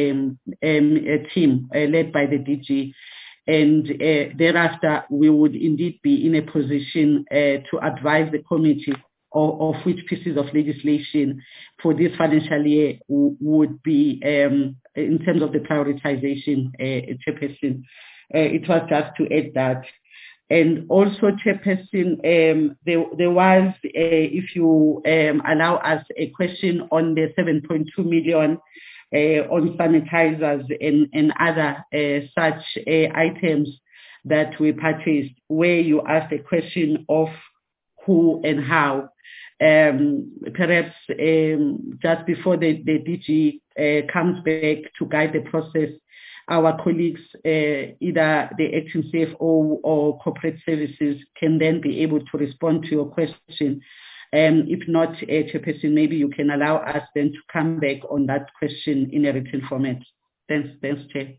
Speaker 4: team led by the DG. And thereafter, we would indeed be in a position to advise the committee of which pieces of legislation for this financial year would be, in terms of the prioritization, Chairperson. It was just to add that. And also, Chairperson, there was, if you allow us, a question on the 7.2 million on sanitizers and other such items that we purchased, where you asked a question of who and how. Perhaps just before the DG comes back to guide the process, our colleagues, either the acting CFO or corporate services, can then be able to respond to your question. If not, Chairperson, maybe you can allow us then to come back on that question in a written format. Thanks, Chair.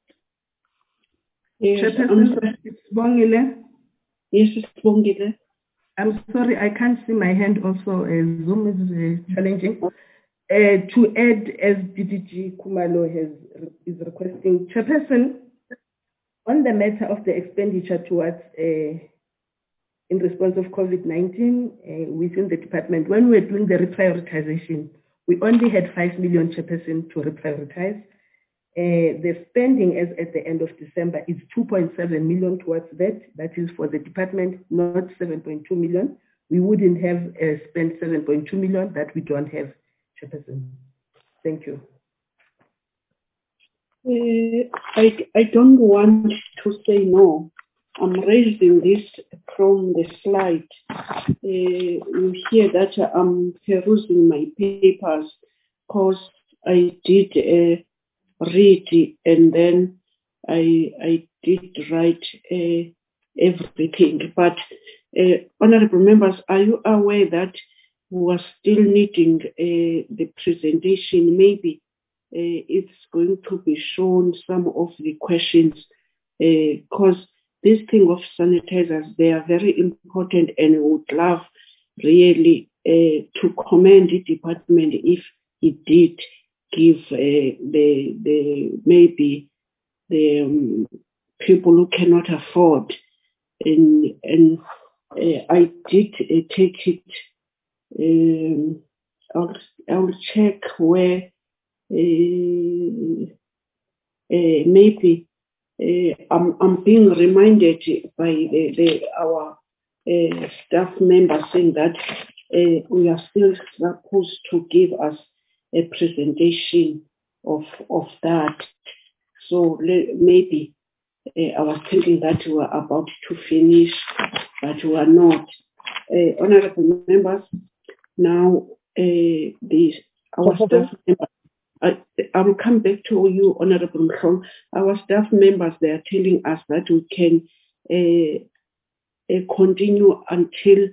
Speaker 6: Yes,
Speaker 10: Chairperson, it's Bongile.
Speaker 6: Yes, it's Bongile.
Speaker 10: I'm sorry, I can't see my hand also. Zoom is challenging. To add, as DDG Kumalo is requesting, Chairperson, on the matter of the expenditure towards in response of COVID-19 within the department, when we were doing the reprioritization, we only had 5 million, Chairperson, to reprioritize. The spending as at the end of December is 2.7 million towards that. That is for the department, not 7.2 million. We wouldn't have spent 7.2 million that we don't have, Chairperson. Thank you.
Speaker 6: I don't want to say no. I'm raising this from the slide. You hear that I'm perusing my papers because I did read and then I did write everything. But honorable members, are you aware that we are still needing the presentation? Maybe it's going to be shown some of the questions because this thing of sanitizers, they are very important, and we would love really to commend the department if it did give maybe the people who cannot afford, and I did take it. I'll check where maybe I'm being reminded by our staff members saying that we are still supposed to give us a presentation of that. So maybe I was thinking that we were about to finish, but we are not. Honorable members, now our staff members, I will come back to you, Honorable Mhlong. Our staff members, they are telling us that we can continue until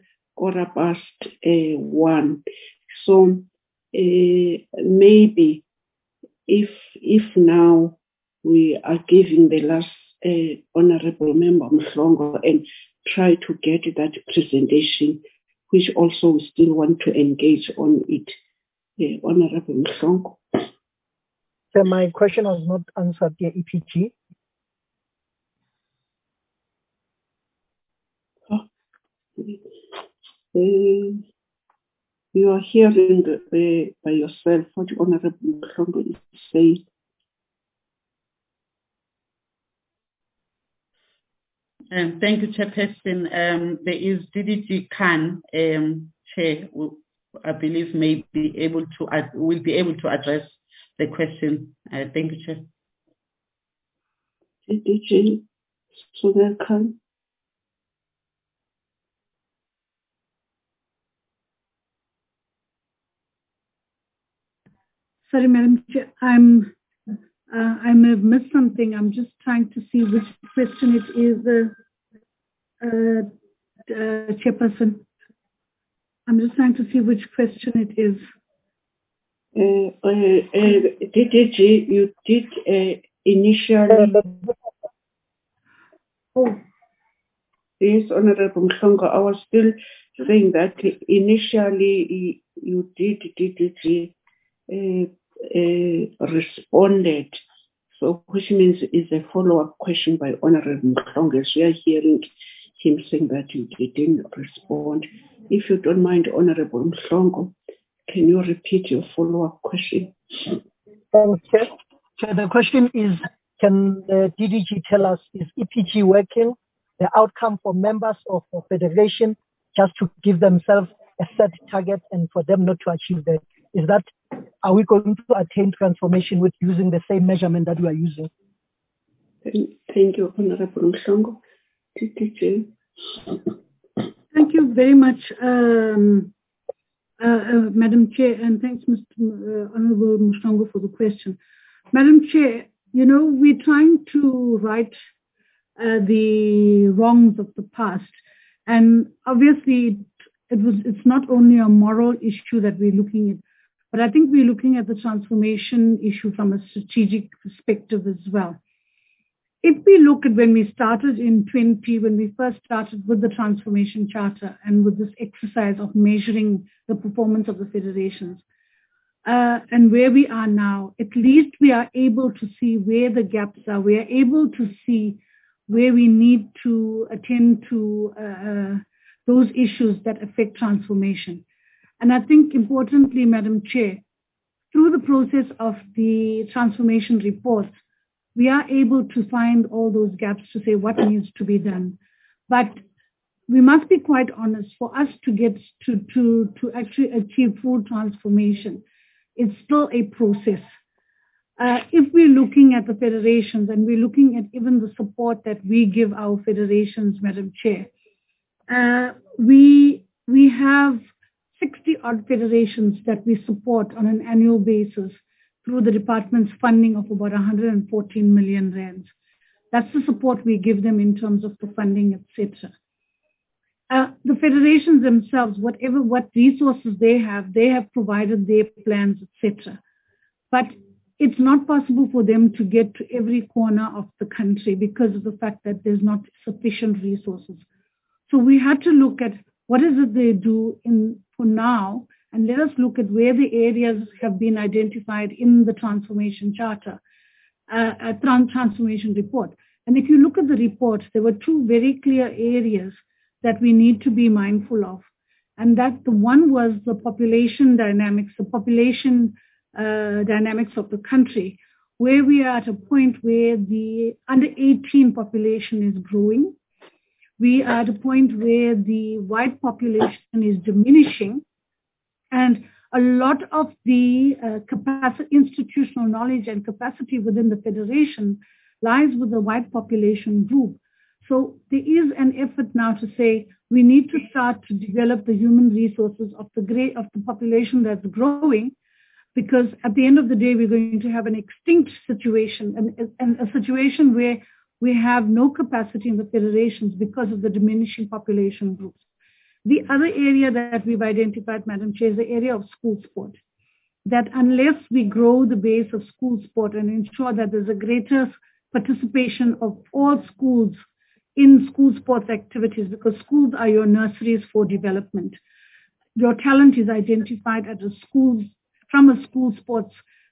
Speaker 6: 1:15. So maybe if now we are giving the last Honorable Member Mhlongo and try to get that presentation, which also we still want to engage on it. Honorable Mhlongo.
Speaker 9: So my question was not answered via EPG.
Speaker 6: You are hearing by yourself what Honorable Mhlongo is saying.
Speaker 4: Thank you, Chairperson. There is DDG Khan, Chair, I believe will be able to address the question. Thank you, Chair.
Speaker 6: DG Sudhakar.
Speaker 11: Sorry, Madam Chair, I may have missed something. I'm just trying to see which question it is, Chairperson. I'm just trying to see which question it is.
Speaker 6: DDG, you did initially.
Speaker 11: Oh.
Speaker 6: Yes, Honorable Mhlongo, I was still saying that initially you did DDG responded. So which means is a follow-up question by Honorable Mhlongo. We are hearing him saying that you didn't respond. If you don't mind, Honorable Mhlongo, can you repeat your follow-up question?
Speaker 9: Okay. So the question is, can the DDG tell us, is EPG working the outcome for members of the federation just to give themselves a set target and for them not to achieve that? Is that, are we going to attain transformation with using the same measurement that we are using?
Speaker 6: Thank you, Honorable Mhlongo. DDG.
Speaker 11: Thank you very much, Madam Chair, and thanks, Mr. Honorable Mhlongo, for the question. Madam Chair, you know, we're trying to right the wrongs of the past, and obviously it's not only a moral issue that we're looking at, but I think we're looking at the transformation issue from a strategic perspective as well. If we look at when we started in 20, when we first started with the Transformation Charter and with this exercise of measuring the performance of the federations, and where we are now, at least we are able to see where the gaps are. We are able to see where we need to attend to those issues that affect transformation. And I think importantly, Madam Chair, through the process of the transformation report, we are able to find all those gaps to say what needs to be done. But we must be quite honest, for us to get to actually achieve full transformation, it's still a process. If we're looking at the federations and we're looking at even the support that we give our federations, Madam Chair, we have 60 odd federations that we support on an annual basis through the department's funding of about 114 million rands. That's the support we give them in terms of the funding, etc. The federations themselves, what resources they have provided their plans, etc. But it's not possible for them to get to every corner of the country because of the fact that there's not sufficient resources. So we had to look at what is it they do for now, and let us look at where the areas have been identified in the Transformation Charter, Transformation Report. And if you look at the report, there were two very clear areas that we need to be mindful of. And that the one was the population dynamics, dynamics of the country, where we are at a point where the under 18 population is growing. We are at a point where the white population is diminishing, and a lot of the institutional knowledge and capacity within the federation lies with the white population group. So there is an effort now to say we need to start to develop the human resources of the population that's growing, because at the end of the day, we're going to have an extinct situation and a situation where we have no capacity in the federations because of the diminishing population groups. The other area that we've identified, Madam Chair, is the area of school sport. That unless we grow the base of school sport and ensure that there's a greater participation of all schools in school sports activities, because schools are your nurseries for development. Your talent is identified at the schools from the school sports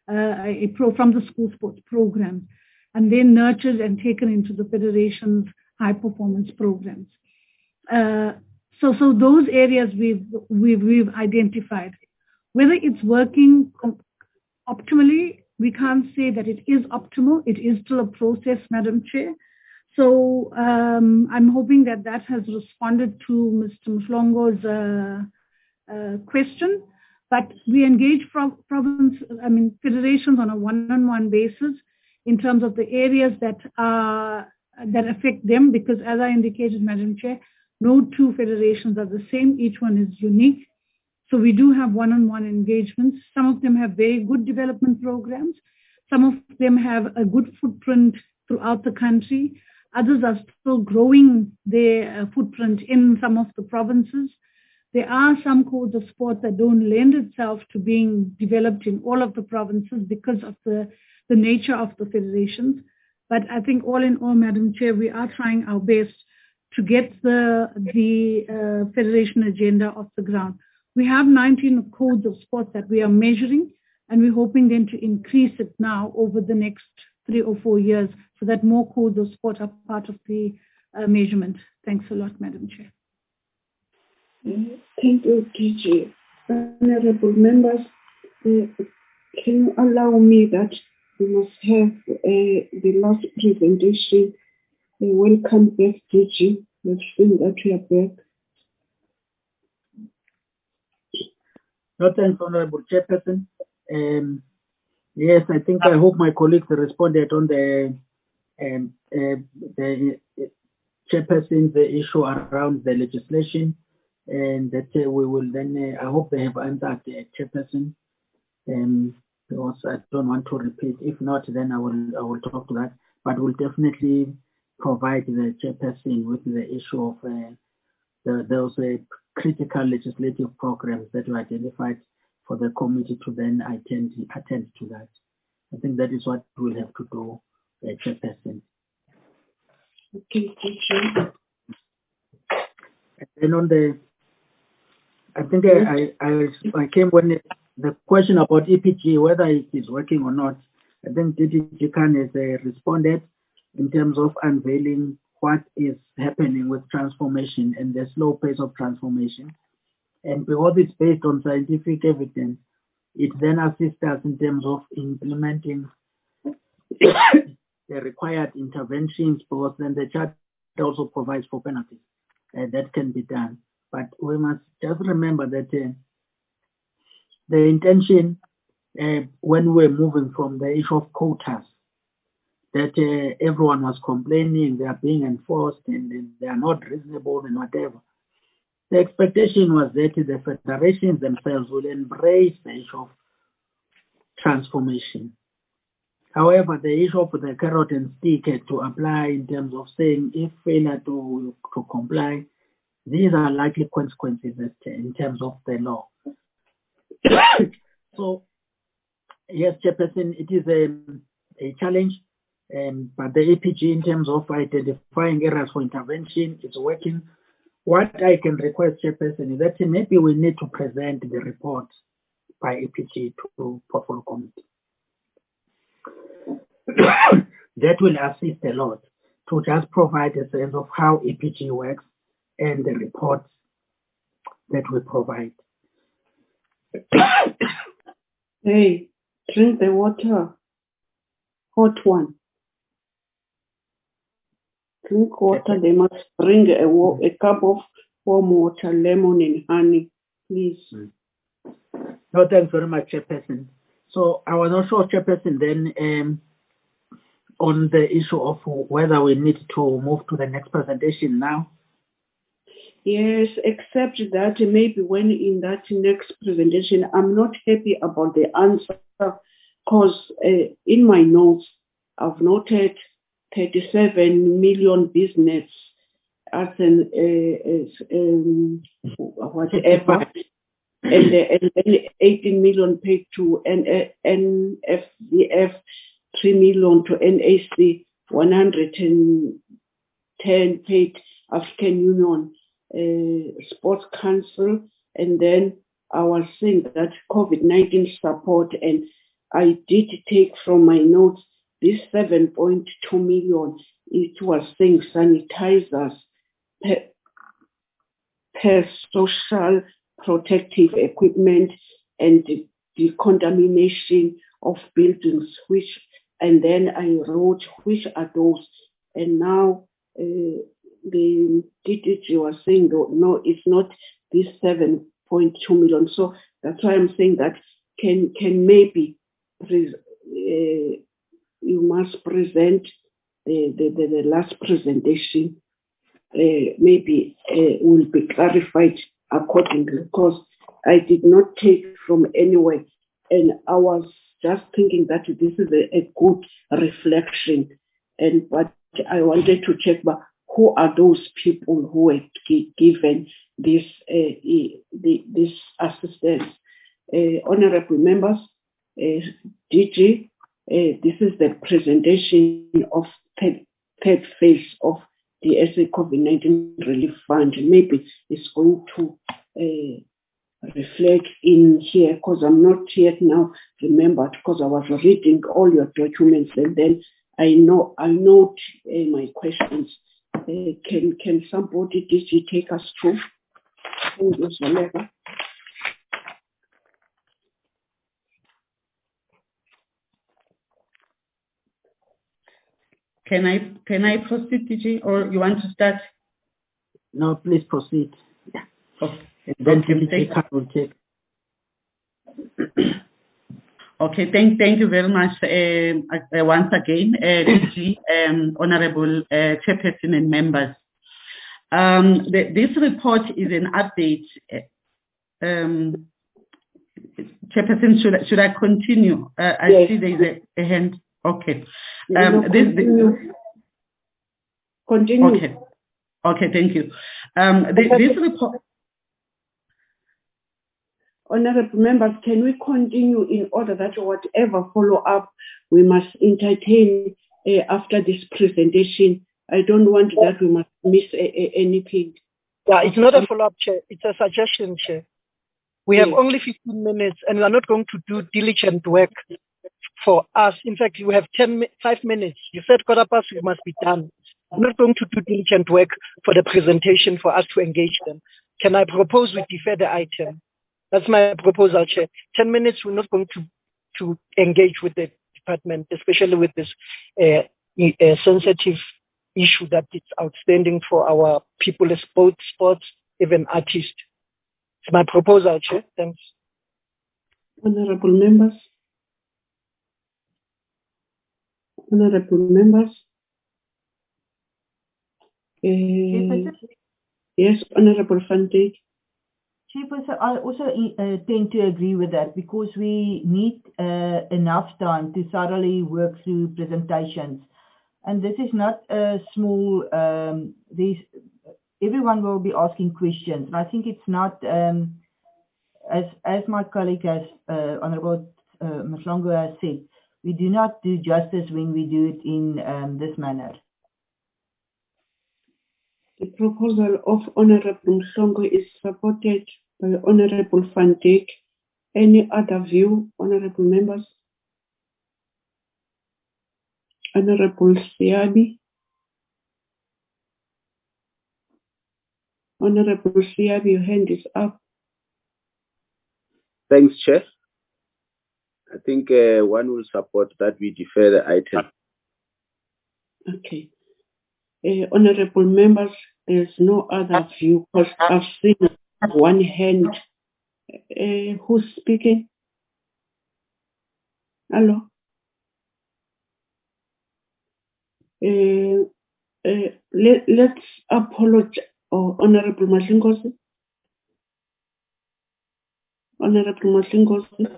Speaker 11: program, and then nurtured and taken into the federation's high performance programs. So those areas we've identified. Whether it's working optimally, we can't say that it is optimal. It is still a process, Madam Chair. So I'm hoping that has responded to Mr. Mhlongo's question, but we engage federations on a one-on-one basis in terms of the areas that affect them, because as I indicated, Madam Chair, no two federations are the same. Each one is unique. So we do have one-on-one engagements. Some of them have very good development programs. Some of them have a good footprint throughout the country. Others are still growing their footprint in some of the provinces. There are some codes of sport that don't lend itself to being developed in all of the provinces because of the nature of the federations. But I think all in all, Madam Chair, we are trying our best to get the federation agenda off the ground. We have 19 codes of sport that we are measuring, and we're hoping then to increase it now over the next 3 or 4 years so that more codes of sport are part of the measurement. Thanks a lot, Madam Chair.
Speaker 6: Thank you, DG. Honorable members, can you allow me that we must have the last presentation. Welcome back, DG. We've seen that you are back.
Speaker 3: No, thanks, Honorable Chairperson. Yes, I hope my colleagues responded on the chairperson, the issue around the legislation, and that we will then, I hope they have answered the chairperson. Because I don't want to repeat. If not, then I will talk to that. But we'll definitely provide the chairperson with the issue of those critical legislative programs that were identified for the committee to then attend to that. I think that is what we'll have to do, chairperson.
Speaker 6: Okay, thank you.
Speaker 3: And then on the, I think I came when the question about EPG, whether it is working or not. I think DG Khan has responded in terms of unveiling what is happening with transformation and the slow pace of transformation. And because it's based on scientific evidence, it then assists us in terms of implementing the required interventions, because then the chart also provides for penalties that can be done. But we must just remember that the intention when we're moving from the issue of quotas, that everyone was complaining they are being enforced and they are not reasonable and whatever. The expectation was that the federations themselves will embrace the issue of transformation. However, the issue of the carrot and stick had to apply in terms of saying if failure to comply, these are likely consequences in terms of the law. So, yes, Chairperson, it is a challenge, but the EPG in terms of identifying areas for intervention is working. What I can request, Chairperson, is that maybe we need to present the report by EPG to Portfolio Committee. That will assist a lot to just provide a sense of how EPG works and the reports that we provide.
Speaker 6: Hey, drink the water. Hot one. Drink water. They must bring a cup of warm water, lemon and honey, please.
Speaker 3: No, thanks very much, Chairperson. So I was not sure, Chairperson, then on the issue of whether we need to move to the next presentation now.
Speaker 6: Yes, except that maybe when in that next presentation, I'm not happy about the answer, because in my notes, I've noted 37 million business as whatever, and 18 million paid to NFVF, 3 million to NAC, 110 paid African Union Sports Council, and then I was saying that COVID-19 support, and I did take from my notes this 7.2 million. It was saying sanitizers, social protective equipment, and decontamination of buildings, and then I wrote which are those, and now the DDG was saying, no, it's not this 7.2 million. So that's why I'm saying that can maybe you must present the last presentation. Maybe will be clarified accordingly, because I did not take from anywhere, and I was just thinking that this is a good reflection. But I wanted to check, but who are those people who were given this assistance? Honorable members, DG, this is the presentation of third phase of the SA COVID-19 Relief Fund. Maybe it's going to reflect in here, because I'm not yet now remembered, because I was reading all your documents and then I note my questions. Can somebody DG take us through? Thank you, Zoleka.
Speaker 4: Can I proceed, DG, or you want to start?
Speaker 3: No, please proceed.
Speaker 4: Yeah.
Speaker 3: Okay. And then will take.
Speaker 4: Okay, thank you very much once again, DG, Honorable Chairperson and members. This report is an update. Chairperson, should I continue? I
Speaker 6: Yes.
Speaker 4: see there is a hand. Okay.
Speaker 6: Continue.
Speaker 4: Okay, thank you. This report.
Speaker 6: Honorable members, can we continue in order that whatever follow-up we must entertain after this presentation? I don't want that we must miss anything.
Speaker 9: Yeah, it's not a follow-up, Chair. It's a suggestion, Chair. We have only 15 minutes and we are not going to do diligent work for us. In fact, we have 5 minutes. You said 15:15 we must be done. I'm not going to do diligent work for the presentation for us to engage them. Can I propose we defer the item? That's my proposal, Chair. 10 minutes, we're not going to engage with the department, especially with this sensitive issue that is outstanding for our people, sports, even artists. It's my proposal, Chair. Thanks.
Speaker 6: Honorable members. Yes, Honorable Van Dijk.
Speaker 8: Chairperson, I also tend to agree with that, because we need enough time to thoroughly work through presentations. And this is not a small, everyone will be asking questions. And I think it's not, as my colleague has, Honorable Mhlongo has said, we do not do justice when we do it in this manner.
Speaker 6: The proposal of Honorable Mhlongo is supported by Honorable Van Dijk. Any other view, Honorable members? Honorable Siabi. Honorable Siabi, your hand is up.
Speaker 12: Thanks, Chair. I think one will support that we defer the item.
Speaker 6: Okay. Honorable members, there's no other view, because I've seen one hand. Who's speaking? Hello? Let's apologize. Honorable Mahlingozi. Honorable Mahlingozi.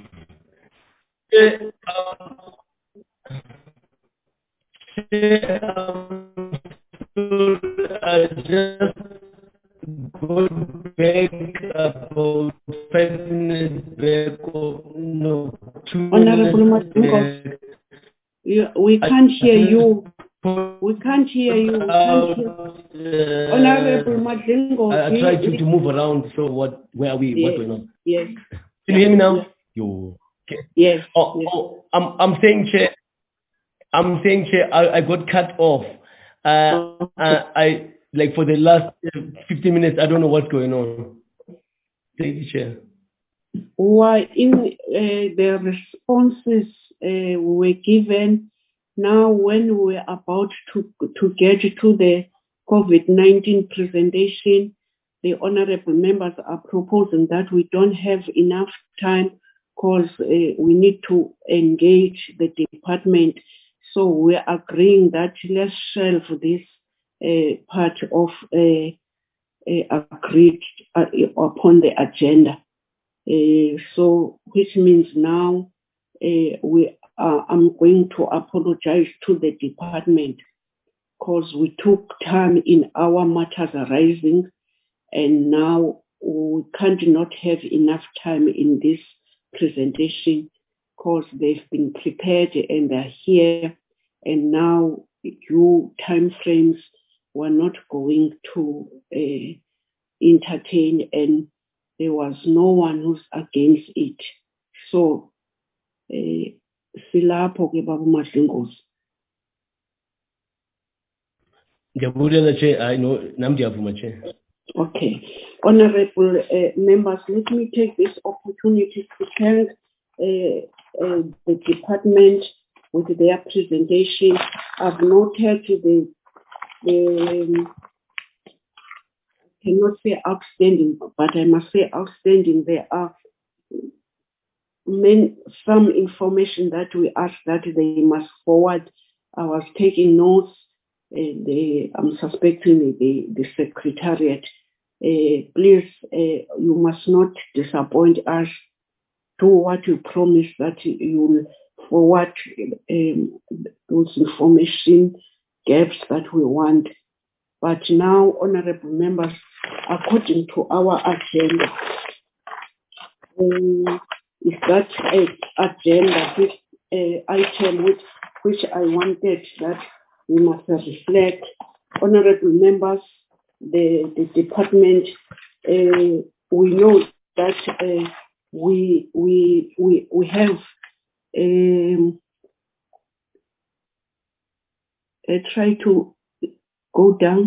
Speaker 7: I just got back about 5 minutes back, or no, 2
Speaker 6: Honorable
Speaker 7: minutes back.
Speaker 6: We can't hear you. We can't hear you. Honorable Madlingo.
Speaker 7: I tried to move around. So where are we?
Speaker 6: Yes.
Speaker 7: What's going on?
Speaker 6: Yes.
Speaker 7: Can you hear me now?
Speaker 6: Yes.
Speaker 7: Yo. Okay.
Speaker 6: Yes.
Speaker 7: I'm saying, Chair. I got cut off. I like for the last 15 minutes. I don't know what's going on. Thank you, Chair.
Speaker 6: Why in the responses were given now when we're about to get to the COVID-19 presentation, the honorable members are proposing that we don't have enough time because we need to engage the department. So we're agreeing that let's shelve this part of agreed upon the agenda. So which means now I'm going to apologize to the department because we took time in our matters arising, and now we can't not have enough time in this presentation because they've been prepared and they're here, and now due time frames we're not going to entertain, and there was no one who's against it. So silapho ke Baba Mahlengozi.
Speaker 7: Ngiyabulela Chair, I know nami ngiyavuma Chair.
Speaker 6: Okay. Honorable members, let me take this opportunity to thank the department with their presentation. I've noted I cannot say outstanding, but I must say outstanding. There are some information that we asked that they must forward. I was taking notes. I'm suspecting the secretariat. Please, you must not disappoint us. Do what you promise that you will forward those information gaps that we want. But now, honorable members, according to our agenda, is that agenda, this item which I wanted that we must reflect. Honorable members, the department, we know that we have try to go down.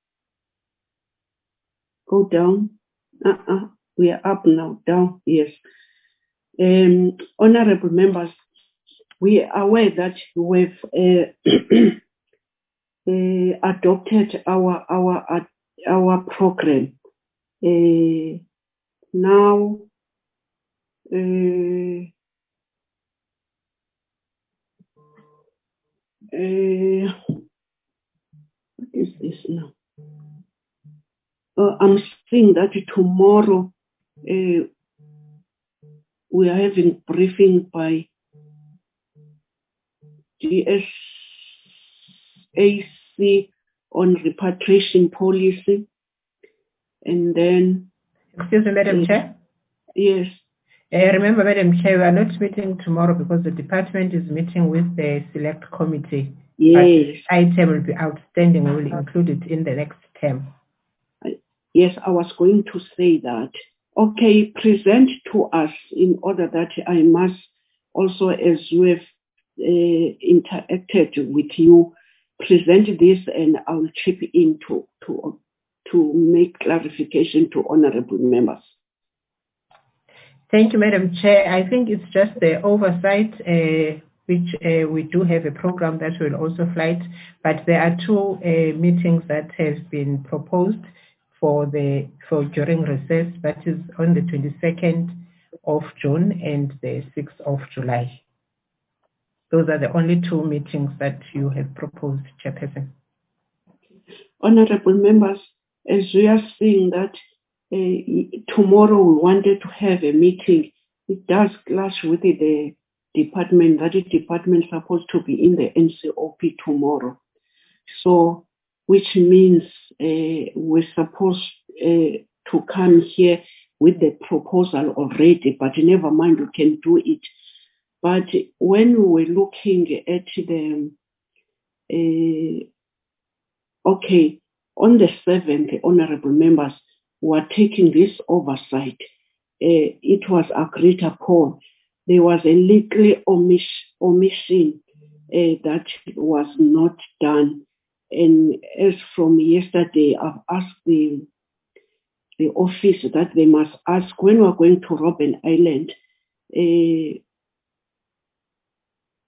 Speaker 6: We are up now, down, yes. Honorable members, we are aware that we've adopted our program. Now, what is this now? I'm seeing that tomorrow we are having briefing by GSAC on repatriation policy, and then.
Speaker 5: Excuse me, Madam Chair.
Speaker 6: Yes.
Speaker 5: Remember, Madam Chair, we are not meeting tomorrow because the department is meeting with the select committee.
Speaker 6: Yes.
Speaker 5: But item will be outstanding. We will include it in the next term.
Speaker 6: Yes, I was going to say that. Okay, present to us in order that I must also, as we have interacted with you, present this, and I'll chip in to make clarification to honorable members.
Speaker 5: Thank you, Madam Chair. I think it's just the oversight, which we do have a program that will also flight, but there are two meetings that have been proposed for during recess, that is on the 22nd of June and the 6th of July. Those are the only two meetings that you have proposed, Chairperson.
Speaker 6: Honorable members, as we are seeing that tomorrow we wanted to have a meeting, it does clash with the department, that the department is supposed to be in the NCOP tomorrow. So, which means we're supposed to come here with the proposal already, but never mind, we can do it. But when we were looking at okay, on the 7th, honorable members were taking this oversight. It was agreed upon. There was a legal omission that was not done. And as from yesterday, I've asked the office that they must ask when we're going to Robben Island,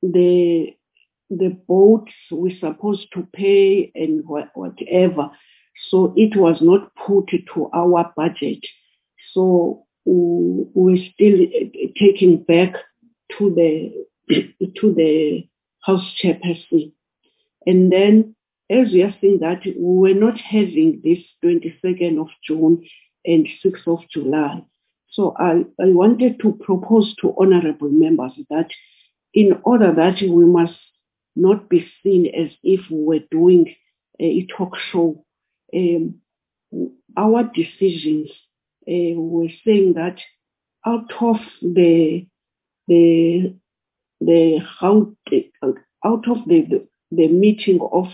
Speaker 6: the boats we're supposed to pay and whatever. So it was not put to our budget. So we're still taking back to the House Chairperson. And then, as we are seeing that, we're not having this 22nd of June and 6th of July. So I wanted to propose to honorable members that in order that we must not be seen as if we were doing a talk show, our decisions were saying that out of the meeting of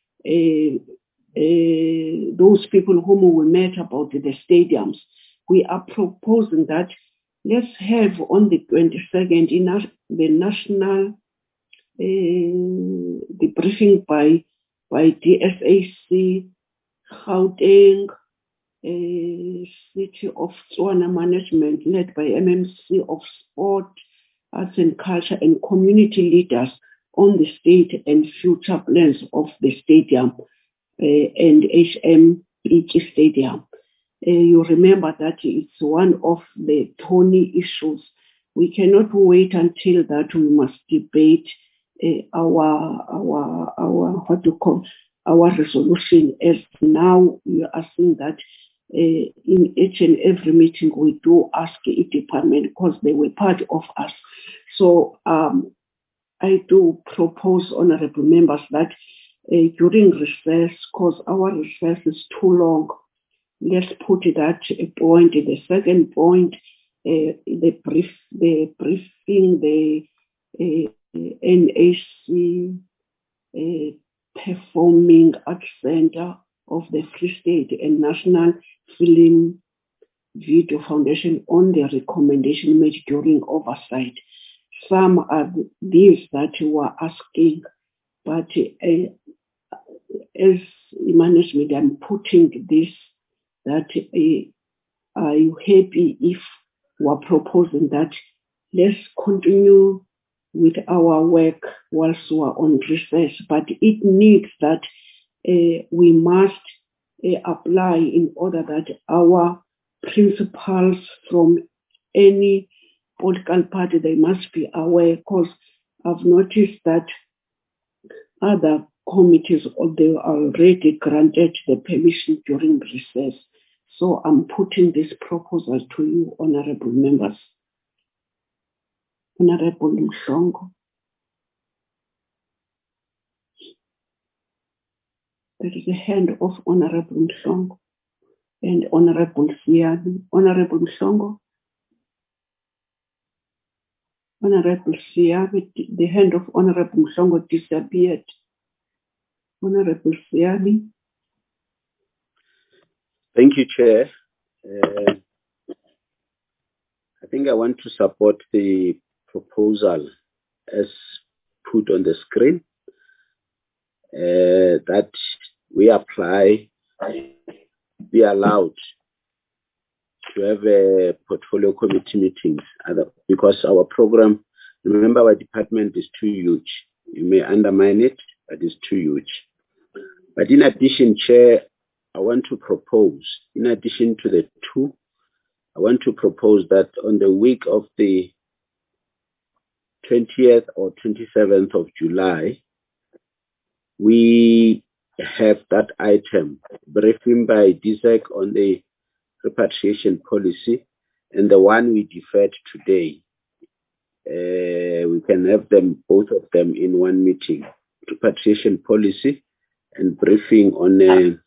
Speaker 6: those people whom we met about the stadiums, we are proposing that let's have on the 22nd in the national the briefing by DSAC, Gauteng, City of Tswana Management led by MMC of Sport, Arts and Culture and community leaders on the state and future plans of the stadium and HMPG Stadium. You remember that it's one of the thorny issues. We cannot wait until that. We must debate our resolution, as now we are seeing that in each and every meeting we do ask each department because they were part of us. So I do propose, honorable members, that during recess, because our recess is too long, let's put that point. The second point, the briefing, the NAC Performing Arts Center of the Free State and National Film Video Foundation on the recommendation made during oversight. Some are these that you are asking, but as management, I'm putting this, that are you happy if we are proposing that let's continue with our work whilst we are on recess, but it needs that we must apply in order that our principals from any political party, they must be aware, because I've noticed that other committees, they are already granted the permission during recess. So I'm putting this proposal to you, honorable members. Honorable Mhlongo. There is a hand of Honorable Mhlongo and Honorable Siabi. Honorable Mhlongo. Honorable Siabi, the hand of Honorable Mhlongo disappeared. Honorable Siabi.
Speaker 12: Thank you, Chair. I think I want to support the proposal as put on the screen, that we be allowed to have a portfolio committee meetings, because our program, remember, our department is too huge. You may undermine it, but it's too huge. But in addition, Chair, I want to propose, in addition to the two, I want to propose that on the week of the 20th or 27th of July, we have that item, briefing by DSEC on the repatriation policy, and the one we deferred today. We can have them, both of them, in one meeting. Repatriation policy and briefing on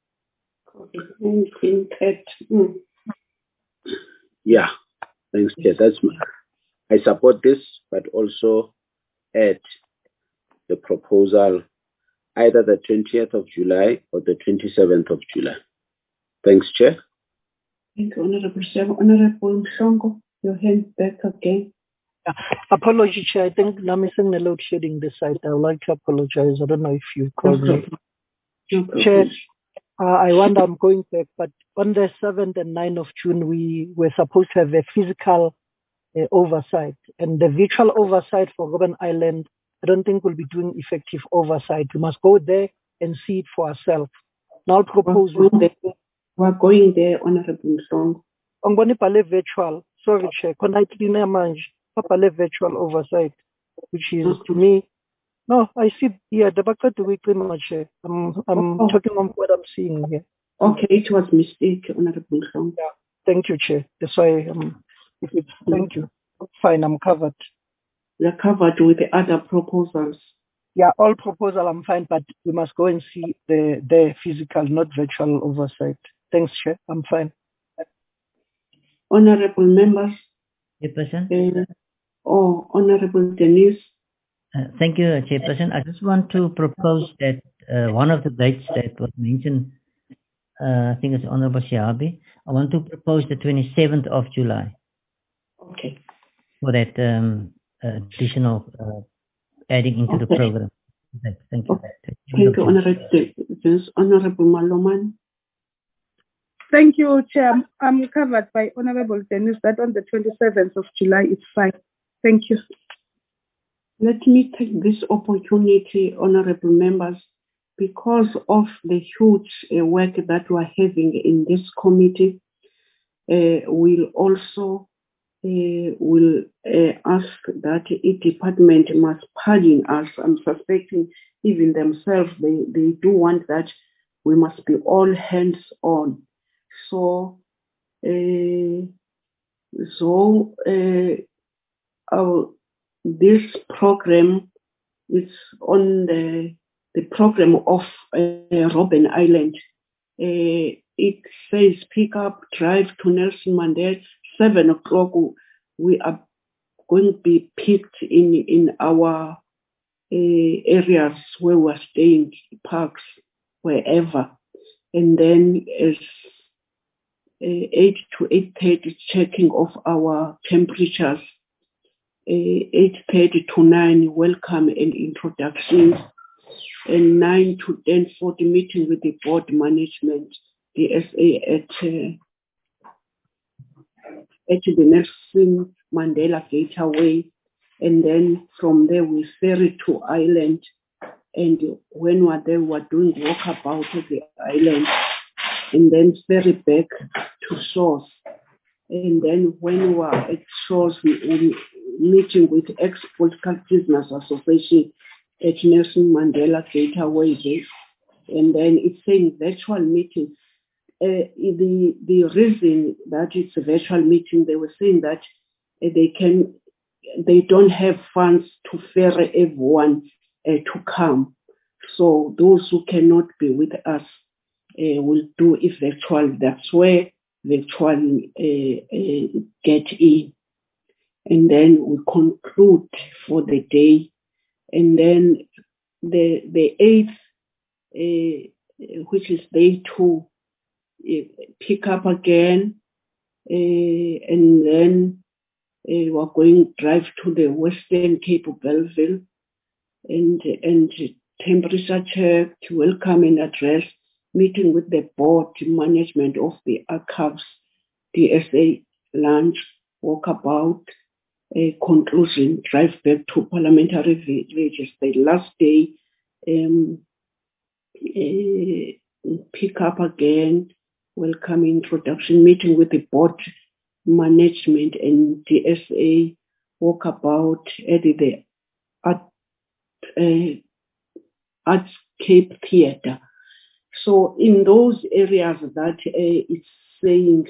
Speaker 12: yeah, thanks, Chair. I support this, but also add the proposal either the 20th of July or the 27th of July. Thanks, Chair.
Speaker 6: Thank you, Honorable Sebo. Honorable Mhlongo, your hand back again.
Speaker 9: Apology, Chair. I think Namising the load shedding this side. I would like to apologize. I don't know if you called me. Chair, I'm going back, but on the 7th and 9th of June, we were supposed to have a physical oversight, and the virtual oversight for Robben Island, I don't think we'll be doing effective oversight. We must go there and see it for ourselves. Now I'll propose
Speaker 6: we're going there, Honorable Song.
Speaker 9: I'm going to play virtual. Sorry, Chair. Can I clean a virtual oversight, which is to me. No, I see. Yeah, the back of the weekly Chair. I'm talking on what I'm seeing here.
Speaker 6: Okay, it was mistake, Honorable Song.
Speaker 9: Yeah. Thank you, Chair. That's why thank you. Fine, I'm covered.
Speaker 6: You're covered with the other proposals.
Speaker 9: Yeah, all proposal I'm fine, but we must go and see the physical, not virtual oversight. Thanks, Chair. I'm fine.
Speaker 6: Honorable members.
Speaker 13: Chairperson.
Speaker 6: Honorable Denise.
Speaker 13: Thank you, Chairperson. I just want to propose that one of the dates that was mentioned, I think it's Honorable Shihabi, I want to propose the 27th of July.
Speaker 6: Okay.
Speaker 13: For that additional adding into the program. Thank you.
Speaker 6: Thank you, Honorable Maloman.
Speaker 10: Thank you, Chair. I'm covered by Honorable Dennis that on the 27th of July is fine. Thank you.
Speaker 6: Let me take this opportunity, Honorable members, because of the huge work that we're having in this committee. We'll also will ask that each department must pardon us. I'm suspecting even themselves, they do want that we must be all hands on. So, this program is on the program of Robben Island. It says pick up, drive to Nelson Mandela, 7 o'clock. We are going to be picked in our areas where we're staying, parks, wherever. And then as 8 to 8:30 checking of our temperatures, 8:30 to 9 welcome and introductions, and 9 to 10:40 meeting with the board management, the SA at the Nelson Mandela Gateway, and then from there we ferry to Island, and when we're there we're doing walkabout of the island, and then ferry back to Shores. And then when we're at Shores, we meeting with ex-political prisoners association at Nelson Mandela Gateway, and then it's saying virtual meeting. The reason that it's a virtual meeting, they were saying that they don't have funds to ferry everyone to come. So those who cannot be with us will do it virtual. That's where virtual get in. And then we conclude for the day. And then the 8th, which is day 2, pick up again, and then we're going to drive to the Western Cape of Belleville, and temperature check, welcome and address, meeting with the board management of the archives, DSA lunch, walkabout, conclusion, drive back to parliamentary villages. The last day, pick up again, welcome introduction, meeting with the board management and DSA, walkabout at the Artscape Theatre. So in those areas that it's saying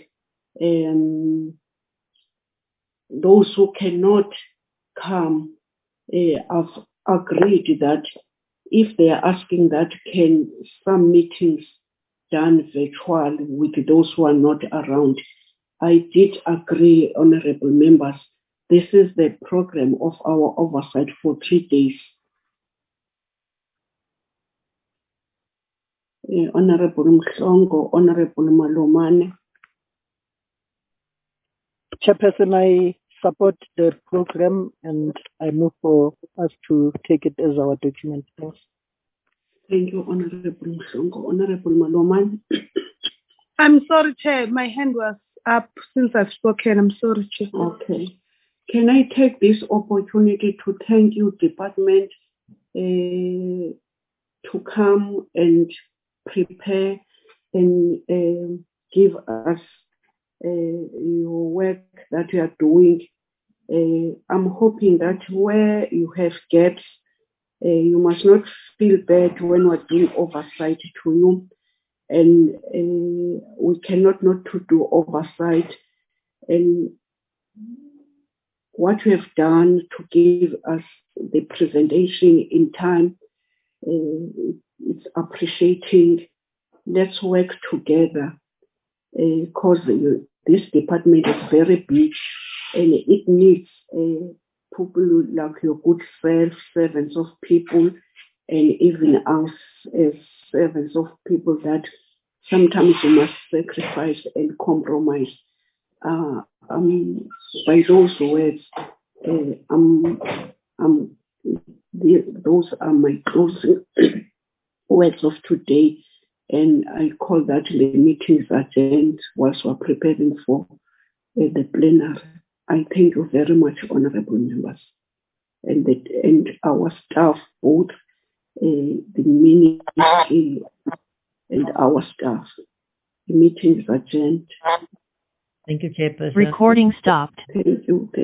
Speaker 6: those who cannot come have agreed that if they are asking that can some meetings done virtual with those who are not around, I did agree, honorable members. This is the program of our oversight for 3 days. Honorable Mhlongo, Honorable Malomane.
Speaker 9: Chairperson, I support the program and I move for us to take it as our document. Thanks.
Speaker 6: Thank you, Honorable Mhlongo. Honorable Malomane.
Speaker 10: I'm sorry, Chair. My hand was up since I've spoken. I'm sorry, Chair.
Speaker 6: Okay. Can I take this opportunity to thank you, Department, to come and prepare and give us your work that you are doing. I'm hoping that where you have gaps, you must not feel bad when we're doing oversight to you. And we cannot not to do oversight. And what you have done to give us the presentation in time, it's appreciating. Let's work together because this department is very big and it needs people like your good self, servants of people, and even us as servants of people that sometimes you must sacrifice and compromise. By those words, those are my closing words of today, and I call that the meeting's agenda whilst we're preparing for the plenary. I thank you very much, honourable members, and our staff, both the ministry and our staff. The meeting's agenda.
Speaker 13: Thank you, Chairperson.
Speaker 14: Recording stopped.
Speaker 6: Thank you.